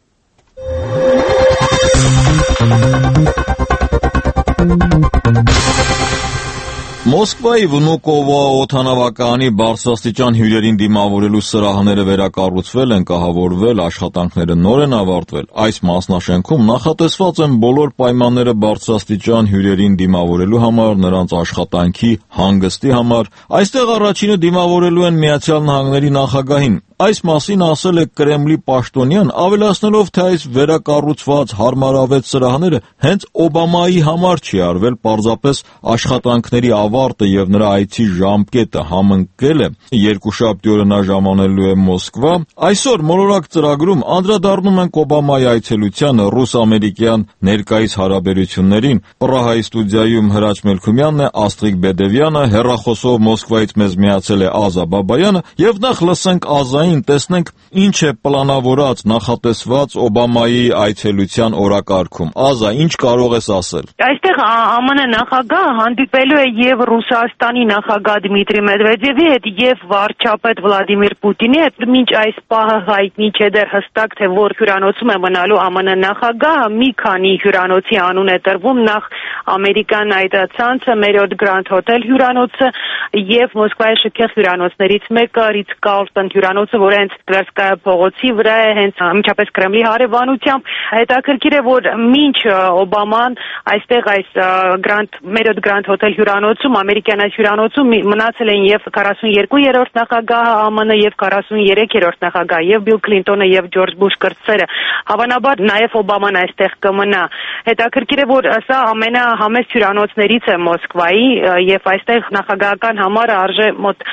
Մոսկվայի Վնուկովո օդանավակայանի բարձրաստիճան հյուրերին դիմավորելու սրահները վերակառուցվել են, կահավորվել, աշխատանքները նոր են ավարտվել։ Այս մասնաշենքում նախատեսված են բոլոր պայմանները բարձրաստիճան հյուրերին դիմավորելու համար, նրանց աշխատանքի, հանգստի համար։ Այստեղ առաջինը դիմավորելու են Միացյալ Նահանգների նախագահին։ Այս մասին ասել է Կրեմլի պաշտոնյան, ավելացնելով, թե այս վերակառուցված հարմարավետ սրահները հենց Օբամայի համար չի արվել, պարզապես աշխատանքների ավարտը եւ նրա այցի ժամկետը համընկել է։ Երկուշաբթի օրը նա ժամանելու է Մոսկվա։ Այսօր մոլորակ ծրագրում անդրադառնում ենք Օբամայի այցելությանը, ռուս-ամերիկյան ներկայիս հարաբերություններին։ Պրահայի ստուդիայում Հրաչ Մելքումյանն է, Աստղիկ Բեդևյանը, հեռախոսով Մոսկվայից մեզ միացել է Ազա Բաբայանը, եւ նախ լսենք Ազային, տեսնենք ինչ է պլանավորած, նախատեսված Օբամայի այցելության օրակարգում։ Ազա, ինչ կարող ես ասել։ Այստեղ ԱՄՆ նախագահը հանդիպելու է եւ Ռուսաստանի նախագահ Դմիտրի Մեդվեդևի հետ եւ վարչապետ Վլադիմիր Պուտինի հետ։ Մինչ այս պահը հայտնի չէ դեռ հստակ, թե որ հյուրանոցում է մնալու ԱՄՆ նախագահը։ Մի քանի հյուրանոցի անուն է տրվում, նախ ամերիկյան այդ ցանցը, Marriott Grand Hotel հյուրանոցը եւ Մոսկվայի շքեղ հյուրանոցներից մեկը Ritz Carlton հյուրանոցը, որը հենց Տվերսկայա փողոցի վրա է, հենց միջապես Կրեմլի հարևանությամբ։ Հետաքրքիր է, որ մինչ Օբաման այստեղ այս Marriott Grand Hotel հյուրանոցում, ամերիկյան այս հյուրանոցում մնացել են եւ 42-րդ նախագահը ԱՄՆ եւ 43-րդ նախագահ, եւ Բիլ Քլինտոնը եւ Ջորջ Բուշ կրտսերը։ Հավանաբար նաեւ Օբաման այստեղ կմնա։ Հետաքրքիր է, որ սա ամենահամեստ հյուրանոցներից է Մոսկվայի եւ այստեղ նախագահական համարը արժե մոտ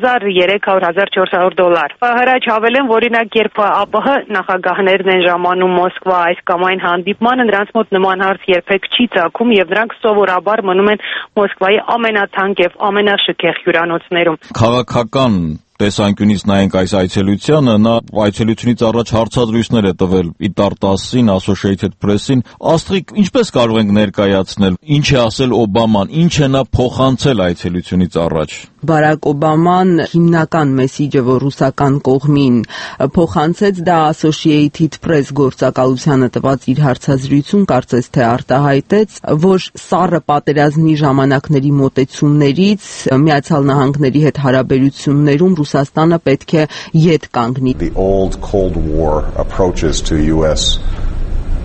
$1300-1400։ Հրաչ հավելեմ, որ օրինակ երբ ԱՊՀ նախագահներն են ժամանում Մոսկվա այս կամ այն հանդիպմանը, նրանց մոտ նման հարց երբեք չի ծագում եւ նրանք սովորաբար մնում են Մոսկվայի ամենաթանկ եւ ամենաշքեղ հյուրանոցներում։ Քաղաքական տեսանկյունից նայենք այս այցելությանը, նա այցելությունից առաջ հարցազրույցներ է տվել ITAR-10-ին, Associated Press-ին։ Աստղիկ, ինչպես կարող ենք ներկայացնել, ինչ է ասել Օբաման, ինչ է նա փոխանցել այցելությունից առաջ։ Բարակ Օբաման հիմնական մեսիջը, որ ռուսական կողմին փոխանցեց, դա Associated Press գործակալությանը տված իր հարցազրույցում կարծես թե արտահայտեց, որ սառը պատերազմի ժամանակների մոտեցումներից Միացյալ Նահանգների հետ հարաբերություններում Ռուսաստանը պետք է ետ կանգնի. The old Cold War approaches to US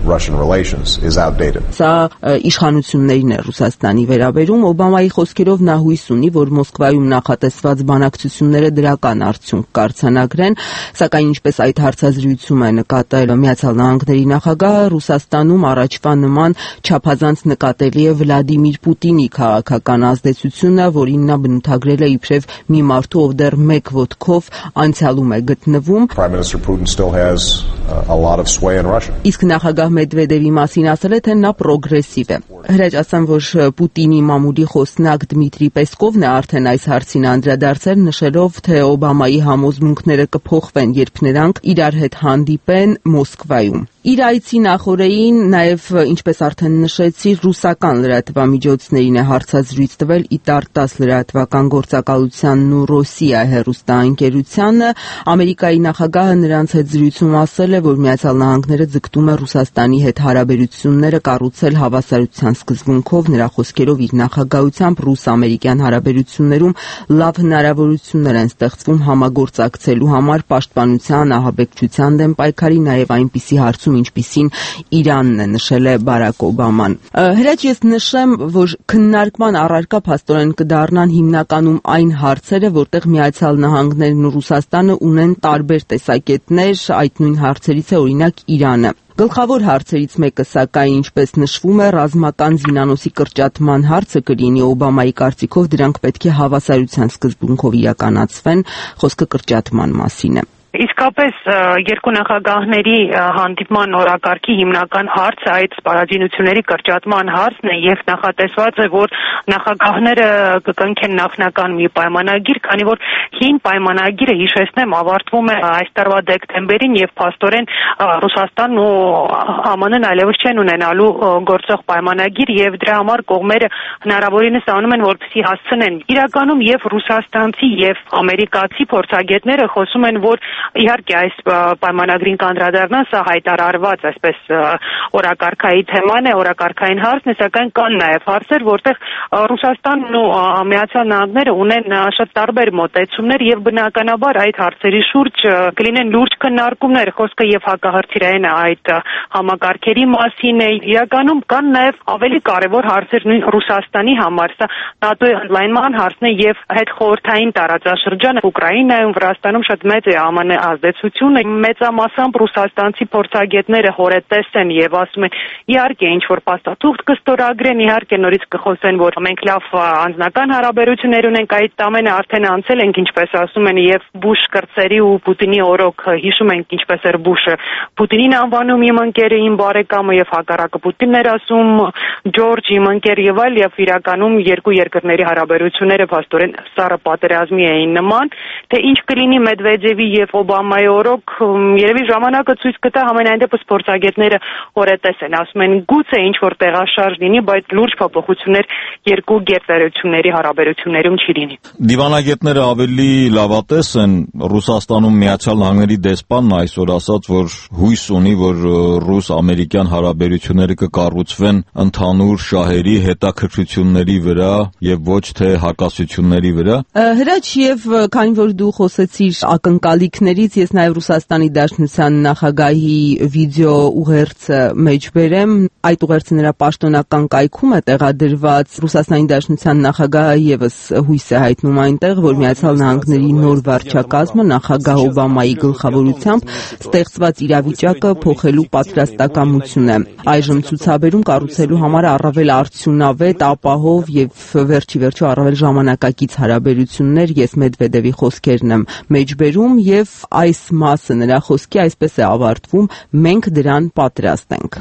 Russian relations is outdated. Սա իշխանություններին է Ռուսաստանի վերաբերում Օբամայի խոսքերով նա հույս ունի, որ Մոսկվայում նախատեսված բանակցությունները դրական արդյունք կարձանագրեն, սակայն ինչպես այդ հարցազրույցում է նկատել Միացյալ Նահանգների նախագահը, Ռուսաստանում առաջվա նման չափազանց նկատելի է Վլադիմիր Պուտինի քաղաքական ազդեցությունը, որին նա բնութագրել է իբրև մի մարդու, ով դեռ մեկ ոտքով անցյալում է գտնվում։ Prime Minister Putin still has a lot of sway in Russia. Իսկ նախագահ Մեդվեդևի մասին ասել է, թե նա պրոգրեսիվ է։ Հրաչ ասեմ, որ Պուտինի մամուլի խոսնակ Դմիտրի Պեսկովն է արդեն այս հարցին անդրադարձել, նշելով, թե Օբամայի համոզմունքները կփոխվեն, երբ նրանք իրար հետ հանդիպեն Մոսկվայում։ Իր այցի նախօրեին նաև, ինչպես արդեն նշեցի, ռուսական լրատվամիջոցներին է հարցազրույց տվել ITAR-10 լրատվական գործակալությանն ու Ռոսիա հեռուստաընկերությանը։ Ամերիկայի նախագահը նրանց հետ զրույցում ասել է, որ Միացյալ Նահանգները ձգտում է Ռուսաստանի հետ հարաբերությունները կառուցել հավասարության սկզբունքով, նրա խոսքերով իր նախագահությամբ ռուս-ամերիկյան հարաբերություններում լավ հնարավորություններ են ստեղծվում համագործակցելու համար պաշտպանության, ահաբեկչության դեմ պայքարի, նաև այնպիսի հարցում, ինչպիսին Իրանն է, նշել է Բարակ Օբաման։ Հրաչ ես նշեմ, որ քննարկման առարկա փաստորեն կդառնան հիմնականում այն հարցերը, որտեղ Միացյալ Նահանգներն ու Ռուսաստանը ունեն տարբեր տեսակետներ, այդ նույն հարցերից է օրինակ Իրանը։ Գլխավոր հարցերից մեկը, սակայն, ինչպես նշվում է, ռազմական զինանոսի կրճատման հարցը կլինի Օբամայի կարծիքով, դրանք պետք է հավասարության սկզբունքով իրականացվեն, խոսքը կրճատման մասին է։ Իսկապես երկու նախագահների հանդիպման օրակարգի հիմնական հարցը այդ սպառազինությունների կրճատման հարցն է եւ նախատեսված է, որ նախագահները կկնքեն նախնական մի պայմանագիր, քանի որ հին պայմանագիրը, հիշեցնեմ, ավարտվում է այս տարվա դեկտեմբերին եւ փաստորեն Ռուսաստանն ու ԱՄՆ-ն այլևս չեն ունենալու գործող պայմանագիր եւ դրա համար կողմերը հնարավորինս անում են, որպեսզի հասցնեն։ Իրականում եւ ռուսաստանցի եւ ամերիկացի փորձագետները խոսում են, որ իհարկե այս պայմանագրին կանդրադառնան, սա հայտարարված այսպես օրակարգային թեման է, օրակարգային հարցն է, սակայն կան նաև հարցեր, որտեղ Ռուսաստանն ու Միացյալ Նահանգները ունեն շատ տարբեր մոտեցումներ եւ բնականաբար այդ հարցերի շուրջ կլինեն լուրջ քննարկումներ, խոսքը եւ հակահրթիռային այդ համակարգերի մասին է։ Իրականում կան նաև ավելի կարևոր հարցեր նույն Ռուսաստանի համար, սա ՆԱՏՕ-ի ընդլայնման հարցն է եւ հետխորհրդային տարածաշրջանը Ուկրաինայում, Վրաստանում շատ մեծ է ԱՄՆ ազդեցությունը, մեծամասամբ ռուսաստանցի փորձագետները հորետես են եւ ասում են, իհարկե ինչ որ փաստաթուղթ կստորագրեն, իհարկե նորից կխոսեն, որ մենք լավ անձնական հարաբերություններ ունենք, այդ ամենը արդեն անցել ենք, ինչպես ասում են, եւ Բուշ կրծերի ու Պուտինի օրոք հիշում ենք ինչպես էր Բուշը Պուտինին անվանում իմ ընկերը, իմ բարեկամը եւ հակառակը Պուտինն էր ասում Ջորջ իմ ընկեր եւ այլ, եւ իրականում երկու երկրների հարաբերությունները փաստորեն սառը պատերազմի էին նման, թե ինչ կլինի Մեդվեդևի եւ Օբամայի օրոք, երևի ժամանակը ցույց կտա, համենայն դեպս փորձագետները օրետես են, ասում են գուցե ինչ որ տեղաշարժ լինի, բայց լուրջ փոփոխություններ երկու գերտերությունների հարաբերություններում չի լինի։ Դիվանագետները ավելի լավատես են Ռուսաստանում Միացյալ Նահանգների դեսպանն այսօր ասաց, որ հույս ունի, որ ռուս-ամերիկյան հարաբերությունները կկառուցվեն ընդհանուր շահերի, հետաքրքրությունների վրա եւ ոչ թե հակասությունների վրա։ Հրաչ եւ քանի որ դու խոսեցիր ակնկալիքներից, ես նաեւ Ռուսաստանի Դաշնության նախագահի վիդեո ուղերձը մեջ բերեմ, այդ ուղերձը նրա պաշտոնական կայքում է տեղադրված։ Ռուսաստանի Դաշնության նախագահը եւս հույս է հայտնում այնտեղ, որ Միացյալ Նահանգների նոր վարչակազմը նախագահ Օբամայի գլխավորությամբ ստեղծված իրավիճակը փոխելու պատրաստակամություն է։ Այժմ ցուցաբերում կառուցելու համար առավել արդյունավետ, ապահով եւ վերջիվերջո առավել ժամանակակից հարաբերություններ, ես Մեդվեդևի խոսքերն եմ մեջբերում եւ այս մասը նրա խոսքի այսպես է ավարտվում. մենք դրան պատրաստ ենք։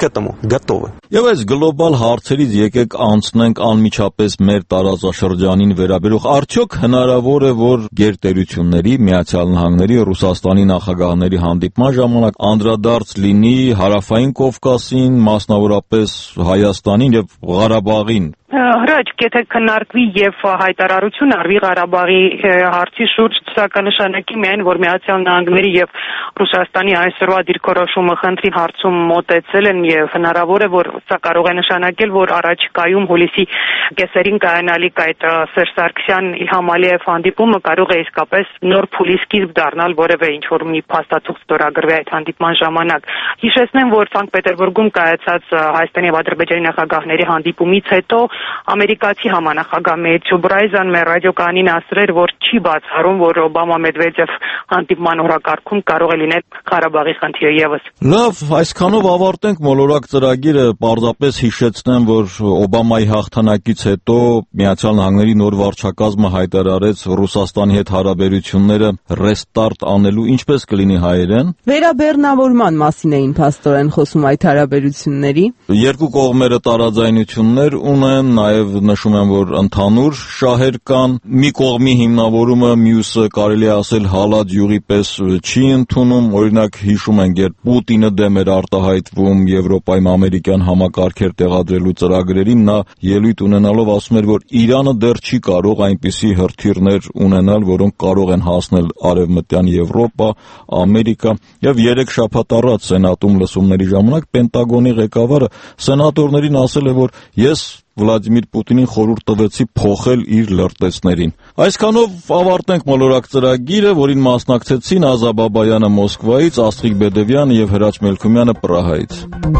Եվ այս գլոբալ հարցերից եկեք անցնենք անմիջապես մեր տարածաշրջանին վերաբերող, արդյոք հնարավոր է, որ գերտերությունների Միացյալ Նահանգների Ռուսաստանի նախագահների հանդիպման ժամանակ անդրադարձ լինի Հարավային Կովկասին, մասնավորապես Հայաստանին եւ Ղարաբաղին։ Հրաչք, եթե քննարկվի եւ հայտարարություն արվի Ղարաբաղի հարցի շուրջ, սա կնշանակի միայն, որ Միացյալ Նահանգների եւ Ռուսաստանի այսօրվա դիրքորոշումը խնդրի հարցում մոտեցել են եւ հնարավոր է, որ սա կարող է նշանակել, որ առաջիկայում հուլիսի կեսերին կայանալիք այդ Սերժ Սարգսյան Իլհամ Ալիև հանդիպումը կարող է իսկապես նոր փուլի սկիզբ դառնալ, որևէ ինչ-որ մի փաստաթուղթ ստորագրվի այդ հանդիպման ժամանակ։ Հիշեցնեմ, որ Սանկտ Պետերբուրգում կայացած Հայաստանի եւ Ադրբեջանի նախագահների հանդիպումից հետո ամերիկացի համանախագահ Մեթյու Բրայզան մեր ռադիոկայանին ասրեր, որ չի բացառում, որ Օբամա-Մեդվեդև հանդիպման օրակարգում կարող է լինել Ղարաբաղի խնդիրը եւս։ Լավ, այսքանով ավարտենք մոլորակ ծրագիրը, պարզապես հիշեցնեմ, որ Օբամայի հաղթանակից հետո Միացյալ Նահանգների նոր վարչակազմը հայտարարեց Ռուսաստանի հետ հարաբերությունները ռեստարտ անելու, ինչպես կլինի հայերեն։ Վերաբեռնավորման մասին էին փաստորեն խոսում այդ հարաբերությունների։ Երկու կողմերը տարաձայնություններ ունեն, նաև նշում են, որ ընդհանուր շահեր կան։ Մի կողմի հիմնավորումը մյուսը կարելի է ասել հալած յուղի պես չի ընդունում, օրինակ հիշում ենք, երբ Պուտինը դեմ էր արտահայտվում Եվրոպայում ամերիկյան համակարգեր տեղադրելու ծրագրերին, նա ելույթ ունենալով ասում էր, որ Իրանը դեռ չի կարող այնպիսի հրթիռներ ունենալ, որոնք կարող են հասնել Արևմտյան Եվրոպա, Ամերիկա, եւ 3 շաբաթ առաջ Սենատում լսումների ժամանակ Պենտագոնի ղեկավարը սենատորներին ասել է, որ ես Վլադիմիր Պուտինին խորհուրդ տվեցի փոխել իր լրտեսներին։ Այսքանով ավարտենք մոլորակ ծրագիրը, որին մասնակցեցին Ազա Բաբայանը Մոսկվայից, Աստղիկ Բեդևյանը եւ Հրաչ Մելքումյանը Պրահայից։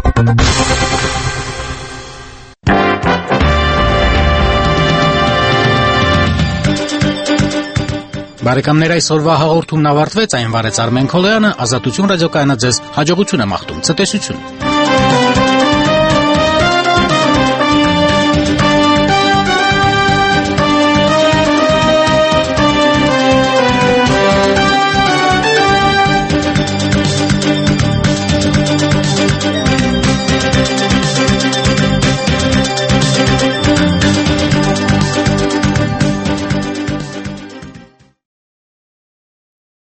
Բարեկամներ, այսօրվա հաղորդումն ավարտվեց, այն վարեց Արմեն Քոլոյանը, Ազատություն ռադիոկայանը ձեզ հաջողություն է մաղթում, ցտեսություն։